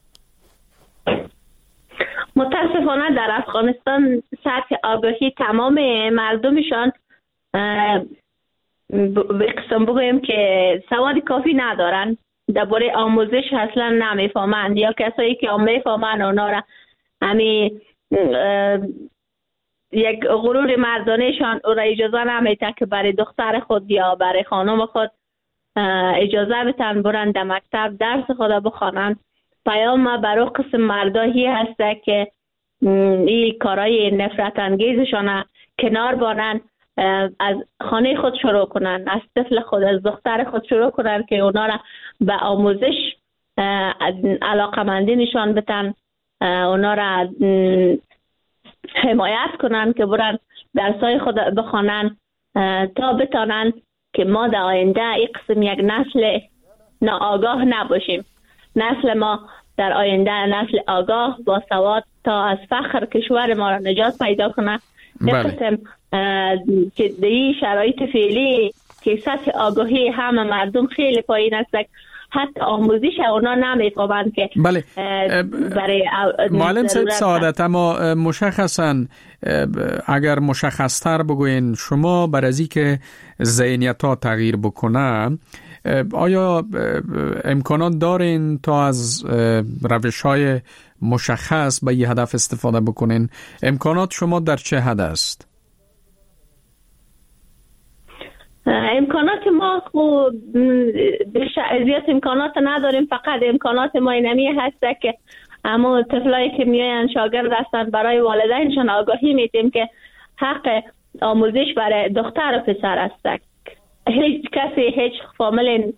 متاسفانه در افغانستان سطح آگاهی تمام مردمشان به قسم بگویم که سواد کافی ندارن، درباره آموزش اصلا نمیفهمند، یا کسایی که میفهمند اونا را همی یک غرور مردانهشان او را اجازه نمیده که برای دختر خود یا برای خانم خود اجازه بتن برن در مکتب درس خود بخوانن. پیام ما برای قسم مردایی هسته که این کارهای نفرت انگیزشان کنار بانن، از خانه خود شروع کنن، از طفل خود، از دختر خود شروع کنن که اونا را به آموزش علاقمندی نشان بدن، اونا را حمایت کنن که برن درسای خود بخوانن تا بتانن که ما در آینده این قسم یک نسل ناآگاه نباشیم. نسل ما در آینده نسل آگاه با سواد تا از فخر کشور ما را نجات پیدا کنه. این قسم که در این شرایط فعلی که سطح آگاهی همه مردم خیلی پایین است، حتی آموزش اونا نمیفهمند که بله. برای معلم صاحب سعادت، اما مشخصا اگر مشخصتر بگوین شما بر از اینکه ذهنیت ها تغییر بکنه، آیا امکانات دارین تا از روش های مشخص به یه هدف استفاده بکنین؟ امکانات شما در چه حد است؟ امکانات ما خوب زیاد امکانات نداریم، فقط امکانات ما اینمی هسته که اما طفلایی که میاین شاگرد هستن برای والدینشان آگاهی میدیم که حق آموزش برای دختر و پسر است. هیچ کسی هیچ فامیل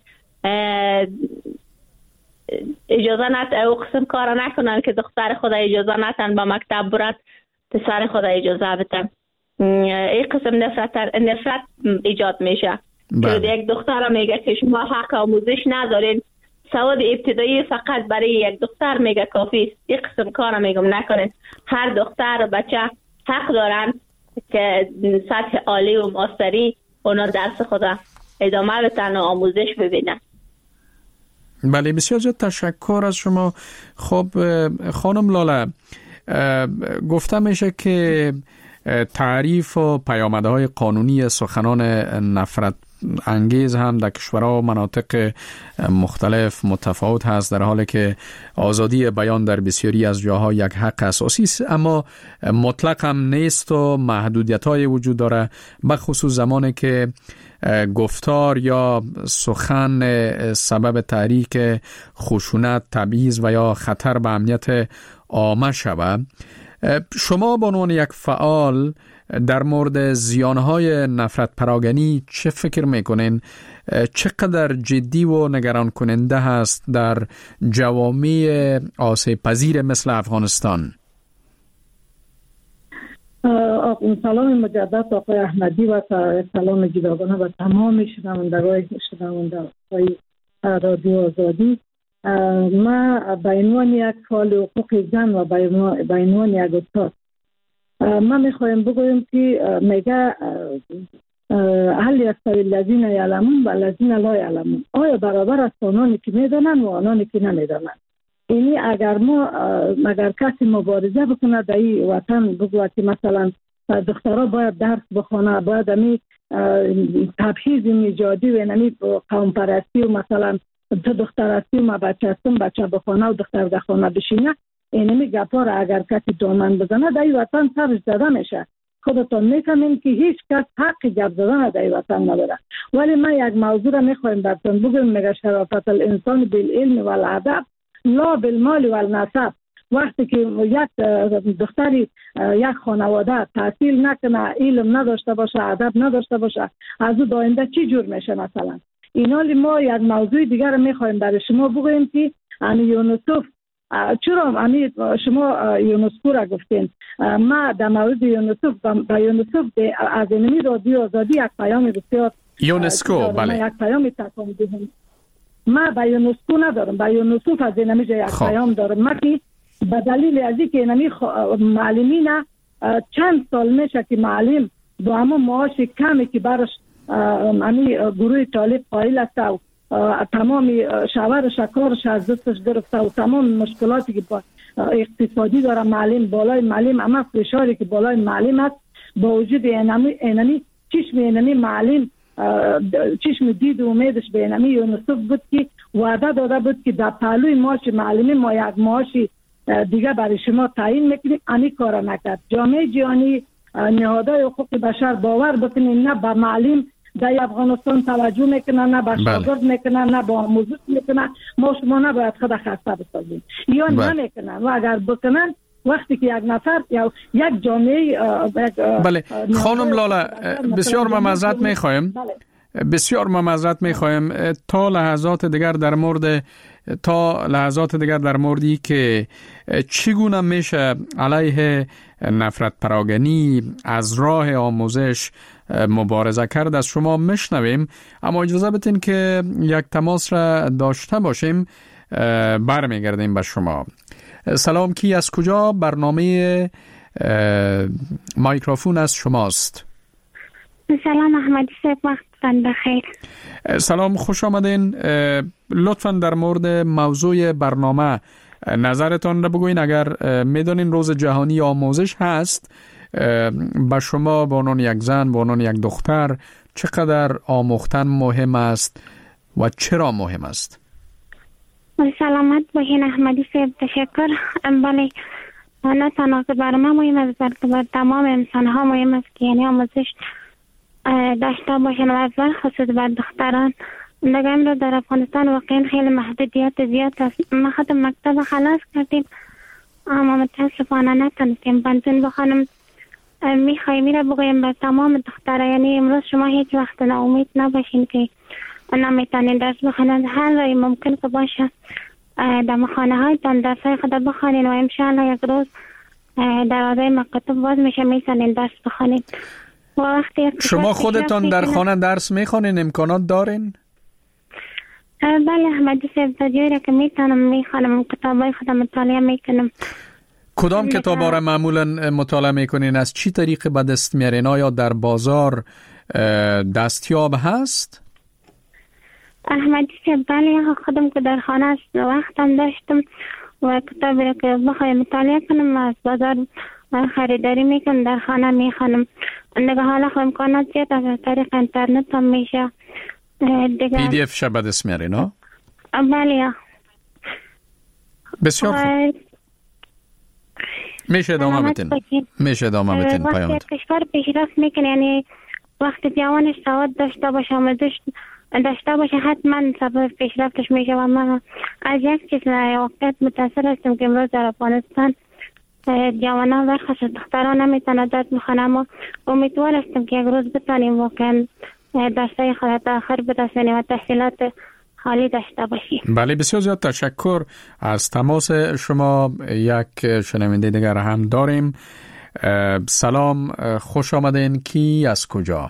اجازه نت او قسم کار نکنن که دختر خود اجازه نتن با مکتب برد، پسر خود اجازه بدن. این قسم نفرت نفرت ایجاد میشه که یک دختر میگه که شما حق آموزش ندارین، سواد ابتدایی فقط برای یک دختر میگه کافی است. این قسم کار میگم نکنین. هر دختر و بچه حق دارن که سطح عالی و ماستری اونا درس خود ادامه بدن و آموزش ببینن. بله، بسیار زیاد تشکر از شما. خب خانم لاله، گفته میشه که تعریف و پیامدهای قانونی سخنان نفرت انگیز هم در کشورها و مناطق مختلف متفاوت هست، در حالی که آزادی بیان در بسیاری از جاها یک حق اساسی است، اما مطلق هم نیست و محدودیت‌های وجود داره، بخصوص زمانی که گفتار یا سخن سبب تحریک خشونت، تبعیض و یا خطر به امنیت عامه شود. شما به عنوان یک فعال در مورد زیانهای نفرت پراگنی چه فکر میکنین؟ چقدر جدی و نگران کننده هست در جوامع آسیب پذیر مثل افغانستان؟ سلام مجدد آقای احمدی و سلام جداگانه و تمام شنوندگان شنوندگان رادیو آزادی. ما به عنوان یک فعال حقوق زن و به عنوان یک استاد ما میخوایم بگویم که میگه هل یستوی الذین یعلمون و الذین لا یعلمون، آیا برابر است آنانی که میدانند و آنانی که نمیدانند؟ یعنی اگر ما اگر کسی مبارزه بکنه در این وطن بگوید که مثلا دخترها باید درس بخونه، باید امی تبعیض نژادی و امی قوم پرستی و مثلا تو دختر هستی و ما بچه هستم بچه بخونه و دختر در خانه بشینه، اینمی گپا را اگر کسی دامن بزنه در این وطن سرش زده میشه. خودتون میفهمین که هیچ کس حق گپ زدن در این وطن نداره. ولی ما یک موضوع را میخوایم براتون بگم، میگه شرافت الانسان بالعلم والادب لا بالمال والنسب. وقتی که یک دختری یک خانواده تحصیل نکنه، علم نداشته باشه، ادب نداشته باشه، از او داینده چی جور میشه؟ مثلا اینا ما یک موضوع دیگر میخوایم برای شما بگوییم که امی یونسوف، چرا امی شما یونسکو را گفتین؟ ما در مورد یونسوف با یونسوف از اینمی رادیو آزادی یک پیام بسیار یونسکو بله یک پیام تکام دهیم. ما با یونسکو ندارم، با یونسوف از اینمی یک خوب. پیام دارم. ما که به دلیل از اینکه اینمی معلمین چند سال میشه که معلم با همون معاش کمی که برش امی گروه طالب قائل است و تمام شاور شکارش از دستش گرفته و تمام مشکلاتی که با اقتصادی داره معلم، بالای معلم اما فشاری که بالای معلم است، با وجود اینمی اینمی چشم اینمی معلم چشم دید و امیدش به اینمی یونسوف بود که وعده داده بود که در پهلوی معاش معلم ما یک معاشی دیگه برای شما تعیین میکنیم. امی کار نکرد. جامعه جهانی نهادهای حقوق بشر باور بکنین نه به معلم در افغانستان توجه میکنن، نه به شاگرد میکنن، نه به آموزش میکنن. ما شما نباید خود خسته بسازیم یا نمیکنن و اگر بکنن وقتی که یک نفر یا یک جامعه بله خانم لاله بسیار معذرت میخوایم بسیار معذرت میخوایم تا لحظات دیگر در مورد تا لحظات دیگر در موردی که چگونه میشه علیه نفرت پراگنی از راه آموزش مبارزه کرد از شما میشنویم، اما اجازه بدین که یک تماس را داشته باشیم. برمیگردیم به شما. سلام، کی از کجا؟ برنامه مایکروفون از شماست. سلام احمدی صاحب، وقتتان بخیر. سلام، خوش آمدین. لطفاً در مورد موضوع برنامه نظرتان را بگوین. اگر میدونین روز جهانی آموزش هست، به شما به عنوان یک زن، به عنوان یک دختر چقدر آموختن مهم است و چرا مهم است؟ سلامت باشین احمدی صاحب، تشکر. بله، نه تنها که برای ما مهم است بلکه بر تمام انسان ها مهم است که یعنی آموزش داشته باشن و از خصوص بر دختران. دیگه امروز در افغانستان واقعا خیلی محدودیت زیاد است. ما خود مکتب خلاص کردیم اما متاسفانه نتونستیم پانتون بخوانم. میخوایم میره بگویم به تمام دخترها، یعنی امروز شما هیچ وقت ناامید نباشین که نمیتونین درس بخوانند. هر رای ممکن که باشه در خانه هایتان درس های خود بخوانین و انشاءالله یک روز دروازه مکتب باز میشه میتونین درس بخوانین. شما خودتان در خانه درس میخوانین؟ امکانات دارین؟ بله احمدی صاحب، تا جایی که میتونم میخوانم، کتابای خودم مطالعه میکنم. کدام کتابا را معمولا مطالعه میکنین؟ از چی طریق به دست میارین؟ آیا در بازار دستیاب هست؟ احمدی صاحب بله، خودم که در خانه است وقتم داشتم و کتابی را که بخوای مطالعه کنم از بازار خریداری میکنم، در خانه میخوانم. دیگه حالا خب امکانات زیاد از طریق اینترنت هم میشه. پی دی اف شب دست میارین ها؟ بله. بسیار خوب. میشه ادامه بتین میشه ادامه بتین پیامت. وقتی کشور پیشرفت میکنه، یعنی وقتی جوانش سواد داشته باشه، آموزش داشته باشه، حتما سبب پیشرفتش میشه. و من از یک چیز واقعیت متاثر هستم که امروز در افغانستان جوانان و خاص دختران نمیتونن درس بخونن، اما امیدوار هستم که یک روز بتونیم واقعا درسای خود تا آخر برسونیم و تحصیلات خالی داشته باشیم. بله، بسیار زیاد تشکر از تماس شما. یک شنونده دیگر هم داریم. سلام، خوش آمدین. کی از کجا؟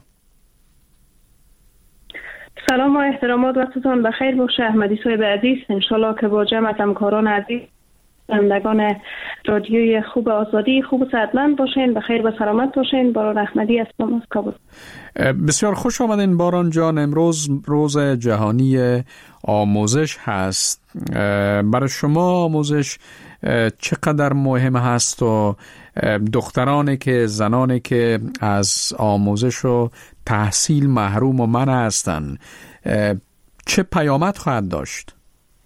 سلام و احترامات، وقتتان بخیر باشه احمدی صاحب عزیز. انشالله که با جمع همکاران عزیز شنوندگان رادیوی خوب آزادی خوب و صحتمند باشین، بخیر و سلامت باشین. باران احمدی هستم از کابل. بسیار خوش آمدین باران جان. امروز روز جهانی آموزش هست. برای شما آموزش چقدر مهم هست و دخترانی که زنانی که از آموزش و تحصیل محروم و منع هستند چه پیامد خواهد داشت؟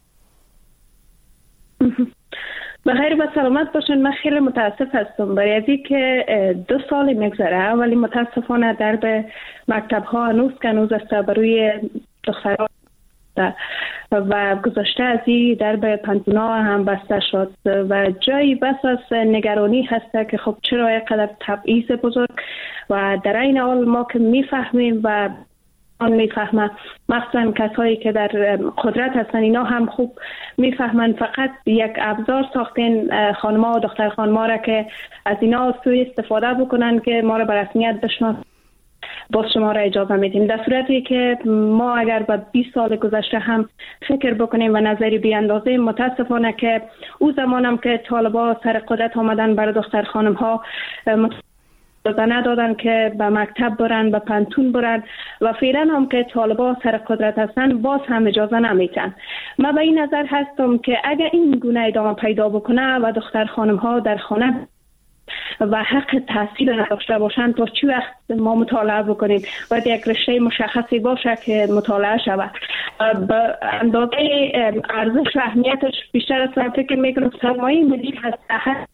بخیر و سلامت باشین. من خیلی متاسف هستم برای ازی که دو سال میگذره ولی متاسفانه در به مکتب ها هنوز که هنوز است بروی دختران و گذاشته ازی در به پنتونا هم بسته شد و جایی بس از نگرانی هست که خب چرا اینقدر تبعیض بزرگ و در این حال ما که میفهمیم و آن میفهمه، مخصوصا کسایی که در قدرت هستن اینا هم خوب میفهمن، فقط یک ابزار ساختین خانما و دختر خانما را که از اینا سوی استفاده بکنن که ما را به رسمیت بشناسن، باز شما را اجازه میدیم. در صورتی که ما اگر به بیست سال گذشته هم فکر بکنیم و نظری بیاندازیم، متاسفانه که او زمانم که طالبا سر قدرت آمدن برای دختر خانم ها اجازه ندادن که به مکتب برن، به پنتون برن و فعلا هم که طالبا سر قدرت هستن باز هم اجازه نمیتن. من به این نظر هستم که اگر این گونه ادامه پیدا بکنه و دختر خانم ها در خانه و حق تحصیل نداشته باشند، تا چی وقت ما مطالعه بکنیم؟ باید یک رشته مشخصی باشه که مطالعه شود. به اندازه ارزش و اهمیتش بیشتر از فکر میکنم سرمایه ملی هست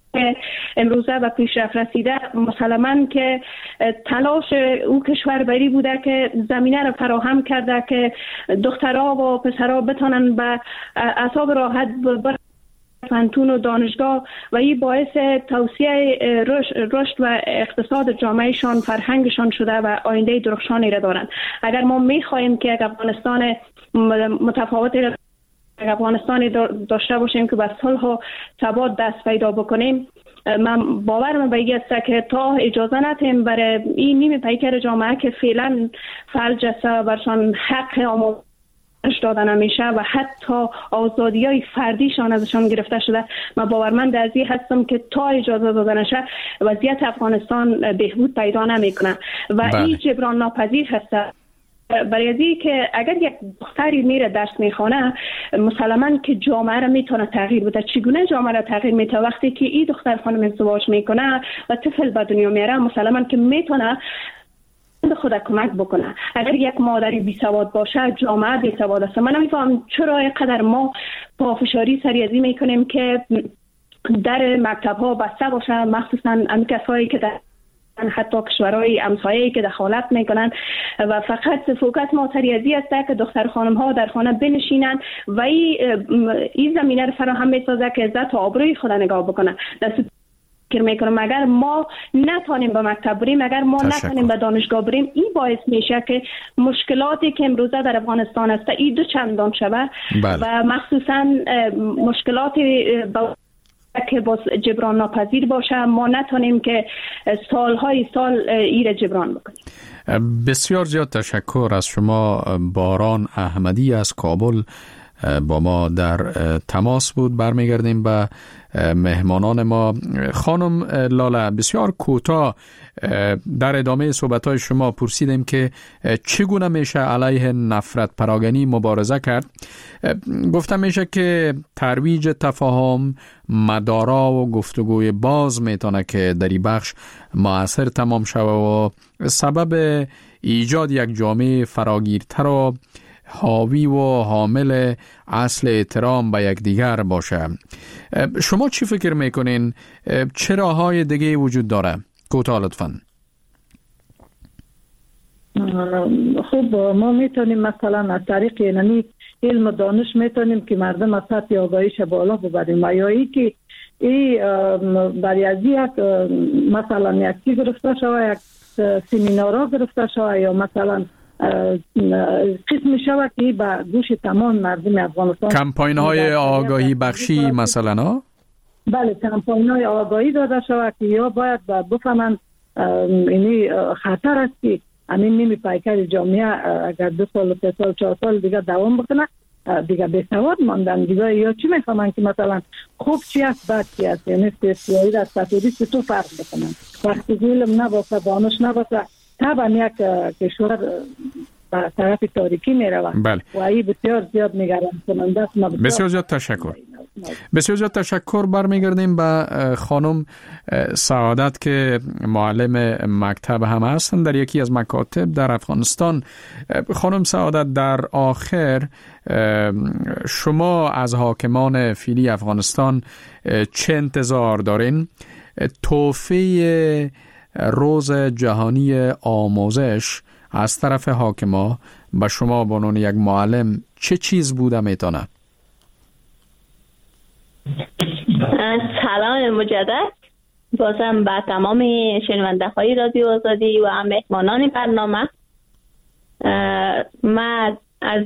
امروزه و پیشرفت رسیده، مسلماً که تلاش او کشوربری بوده که زمینه را فراهم کرده که دخترها و پسرها بتانن به اعصاب راحت بر فنتون و دانشگاه و این باعث توسعه رشد و اقتصاد جامعهشان، فرهنگشان شده و آینده درخشانی را دارند. اگر ما میخواهیم که افغانستان متفاوت افغانستانی داشته باشیم که به صلح و ثبات دست پیدا بکنیم، من باورم به این است که تا اجازه ندیم برای این نیمه پیکر جامعه که فعلا فلج است برشان حق آموزش داده نمیشه و حتی آزادی‌های فردیشان ازشان گرفته شده، من باورمند از این هستم که تا اجازه داده نشه وضعیت افغانستان بهبود پیدا نمیکنه و بله. این جبران ناپذیر هست. برای ازی که اگر یک دختری میره درس میخونه، مسلماً که جامعه را میتونه تغییر بده. چگونه جامعه را تغییر میده؟ وقتی که این دختر خانم ازدواج میکنه و طفل به دنیا میاره، مسلماً که میتونه به خود کمک بکنه. اگر یک مادری بی سواد باشه، جامعه بی سواد است. من نمیفهم چرا اینقدر ما پافشاری سریازی میکنیم که در مکتب ها بسته باشه، مخصوصاً اون کسایی که در حتی کشورهای همسایه‌ای که دخالت میکنن و فقط فوکس ما سریازی است که دختر خانم ها در خانه بنشینن و این زمینه رو فراهم میسازه که عزت و آبروی خود نگاه بکنن. فکر میکنم اگر ما نتونیم به مکتب بریم، اگر ما تشکر. نتونیم به دانشگاه بریم، این باعث میشه که مشکلاتی که امروزه در افغانستان است این دو چندان شوه و مخصوصا مشکلاتی با که باز جبران ناپذیر باشه، ما نتونیم که سالهای سال ایر جبران بکنیم. بسیار زیاد تشکر از شما. باران احمدی از کابل با ما در تماس بود. برمیگردیم به مهمانان ما. خانم لاله، بسیار کوتاه در ادامه صحبت‌های شما پرسیدیم که چگونه میشه علیه نفرت پراگنی مبارزه کرد. گفتم میشه که ترویج تفاهم، مدارا و گفتگوی باز میتونه که در این بخش مؤثر تمام شود و سبب ایجاد یک جامعه فراگیرتر و حاوی و حامل اصل احترام به یکدیگر باشه. شما چی فکر میکنین؟ چه راههای دیگه وجود داره؟ کوتاه لطفاً. خب ما میتونیم مثلا از طریق یعنی علم و دانش میتونیم که مردم از سطح آگاهیش بالا ببریم و یا ای که ای برای از یک مثلا یک چی گرفته شود، یک سمینارها گرفته شود یا مثلا قسم شود که به گوش تمام مردم افغانستان کمپاین های آگاهی بخشی مثلا ها؟ بله، کمپاین های آگاهی داده شود که یا باید بفهمن اینی خطر است که همین نیمی پیکر جامعه اگر دو سال سه سال چهار سال دیگه دوام بکنه دیگه بسواد ماندن دیگه، یا چی میفهمن که مثلا خوب چی است بد چی است، یعنی سیاسی از تفریدی تو فرق بکنن. وقتی علم نباشه، دانش نباشه، طبعا یک کشور به طرف تاریکی میروه. بله. و این بسیار زیاد نگران کننده است. بسیار زیاد تشکر. بسیار زیاد تشکر. برمیگردیم به خانم سعادت که معلم مکتب هم هستند در یکی از مکاتب در افغانستان. خانم سعادت، در آخر شما از حاکمان فعلی افغانستان چه انتظار دارین؟ تحفه روز جهانی آموزش از طرف حاکما به شما به عنوان یک معلم چه چیز بوده میتونه؟ سلام مجدد بازم به تمام شنونده های رادیو آزادی و مهمانان برنامه. من از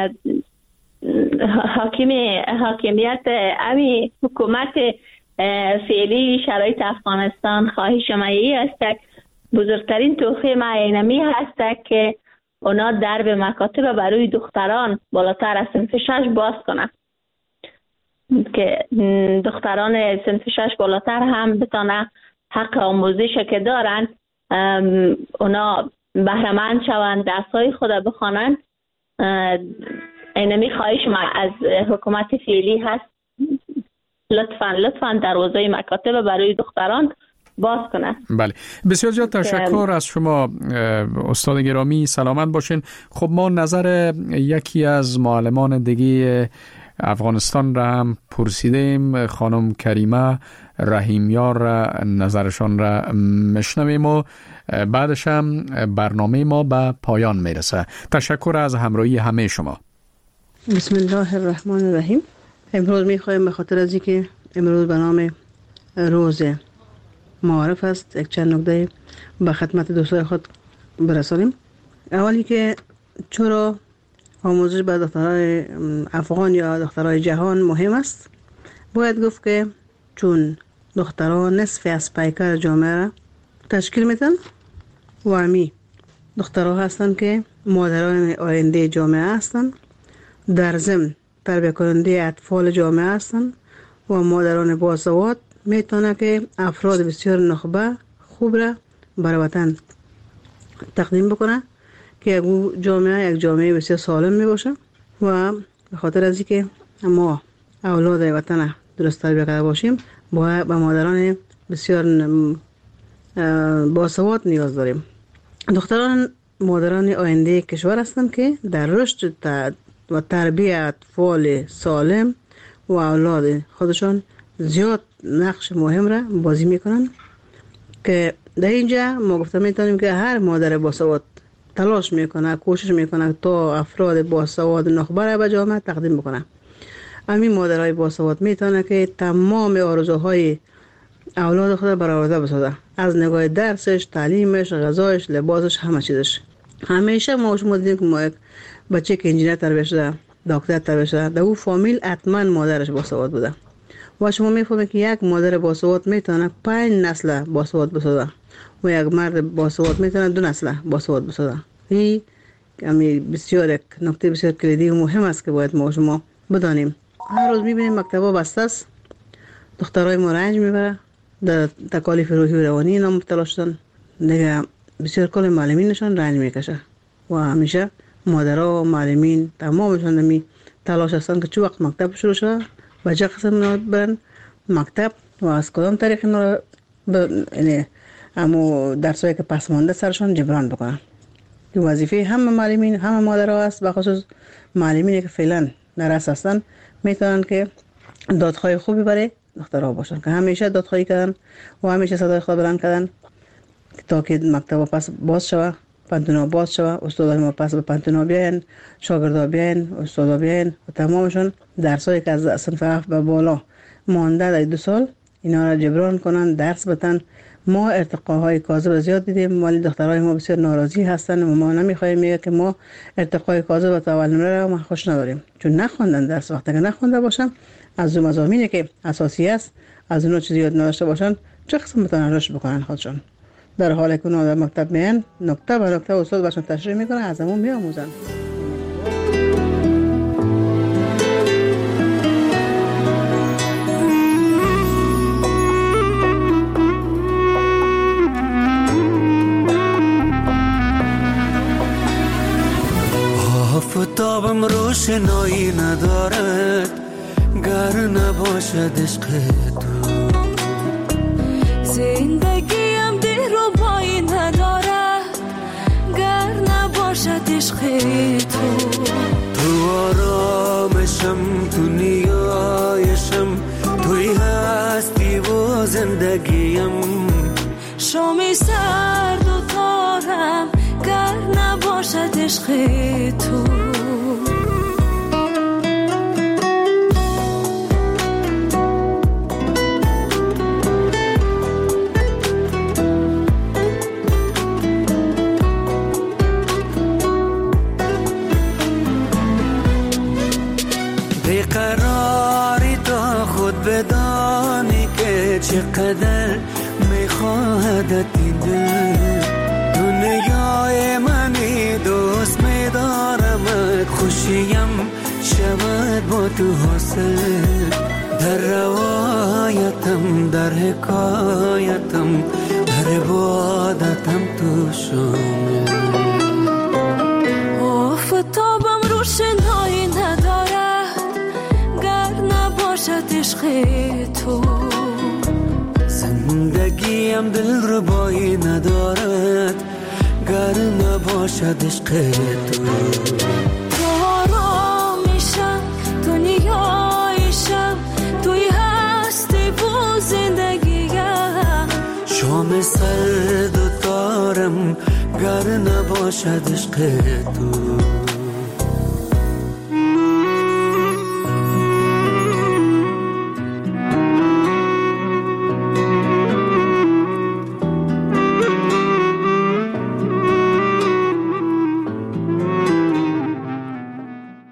حاکم حاکمیت امی حکومت فعلی شرایط افغانستان خواهش شمایی است که بزرگترین تحفه معینمی هست که اونا درب مکاتب برای دختران بالاتر از صنف شش باز کنن که دختران صنف شش بالاتر هم بتانه حق آموزش که دارن اونا بهره‌مند شوند، درسای خود بخوانند. اینمی خواهش ما از حکومت فعلی هست لطفاً لطفاً دروازه مکاتب برای دختران باز کنه. بله، بسیار زیاد تشکر از شما استاد گرامی. سلامت باشین. خب ما نظر یکی از معلمان دیگه افغانستان را هم پرسیدیم. خانم کریمه رحیمیار را نظرشان را میشنویم و بعدش هم برنامه ما به پایان میرسه. تشکر از همراهی همه شما. بسم الله الرحمن الرحیم. امروز میخوایم به خاطر از اینکه امروز به نام روز معارف است یک چند نکته به خدمت دوستان خود برسانیم. اولی که چرا آموزش به دخترای افغان یا دخترای جهان مهم است، باید گفت که چون دختران نصف از پیکر جامعه را تشکیل میدن و همی دخترها هستند که مادران آینده جامعه هستند، در ضمن تربیت کننده اطفال جامعه هستند و مادران باسواد میتونه که افراد بسیار نخبه خوب را برای وطن تقدیم بکنه که یک جامعه یک جامعه بسیار سالم می باشه. و به خاطر از اینکه ما اولاد وطن درست تربیت کرده باشیم باید به مادران بسیار باسواد نیاز داریم. دختران مادران آینده کشور هستند که در رشد و تربیت اطفال سالم و اولاد خودشان زیاد نقش مهم را بازی میکنن که در اینجا ما گفته میتونیم که هر مادر باسواد تلاش میکنه، کوشش میکنه تا افراد باسواد نخبه را به جامعه تقدیم بکنه. همین مادرای باسواد میتونه که تمام آرزوهای اولاد خود برآورده بسازه، از نگاه درسش، تعلیمش، غذایش، لباسش، همه چیزش. همیشه ما شما دیدیم که ما یک بچه که انجینیر تربیت شده، دکتر تربیت شده، در اون فامیل حتما مادرش باسواد بوده و شما میفهمید که یک مادر باسواد میتونه پنج نسل باسواد بسازه و یک مرد باسواد میتونه دو نسل باسواد بسازه. این یعنی بسیار یک نکته بسیار کلیدی و مهم است که باید ما شما بدانیم. هر روز میبینیم مکتبا بسته است، دخترای ما رنج میبره، در تکالیف روحی و روانی اینا مبتلا شدن، دیگه بسیار کل معلمینشان رنج میکشه و همیشه مادرها و معلمین تمامشان نمی تلاش هستن که چه وقت مکتب شروع شده و چه قسم برن مکتب و از کدام طریق اینا یعنی همو درسایی که پس مانده سرشان جبران بکنن. این وظیفه همه معلمین همه مادرها است، به خصوص معلمینی که فعلا نرس هستن میتونن که دادخواهی خوبی برای دخترها باشن که همیشه دادخواهی کردن و همیشه صدای خود بلند کردن تا که مکتب پس باز شوه، پانتونا باز شوه، استادای ما پس به پانتونا بیاین، شاگردا بیاین، استادا بیاین و تمامشون درسایی که از صنف هفت به بالا مانده در دو سال اینا را جبران کنن، درس بدن. ما ارتقاهای کاذب زیاد دیدیم ولی دخترای ما بسیار ناراضی هستن و ما نمیخوایم میگه که ما ارتقای کاذب و تاول نمره را ما خوش نداریم، چون نخوندن درس. وقتی که نخونده باشن از اون مضامینی که اساسی است از اونها چیزی یاد نداشته باشن چه قسم میتونن رشد بکنن خودشون، در حالی که اونها در مکتب میان نکته به نکته استاد باشن تشریح میکنه، از همون میآموزن. آفتابم روشنایی ندارد گر نباشد عشق تو، زندگیم دلربایی ندارد گر نباشد عشق تو. تو آرامشم، تو نیایشم، توی هستی و زندگیم. شامی سرد و تارم گر نباشد عشق تو. بیقراری تا خود بدانی که چقدر میخواهد این دل. دنیای منی دوست میدارم، خوشیم شود با تو حاصل. در روایتم، در حکایتم، در عبادتم تو شامل. آفتابم روشنایی ندارد گر نباشد عشق تو. زندگیم دلربایی ندارد گر نباشد عشق تو. تو آرامیشم، تو نیایشم، گر نباشد عشق تو.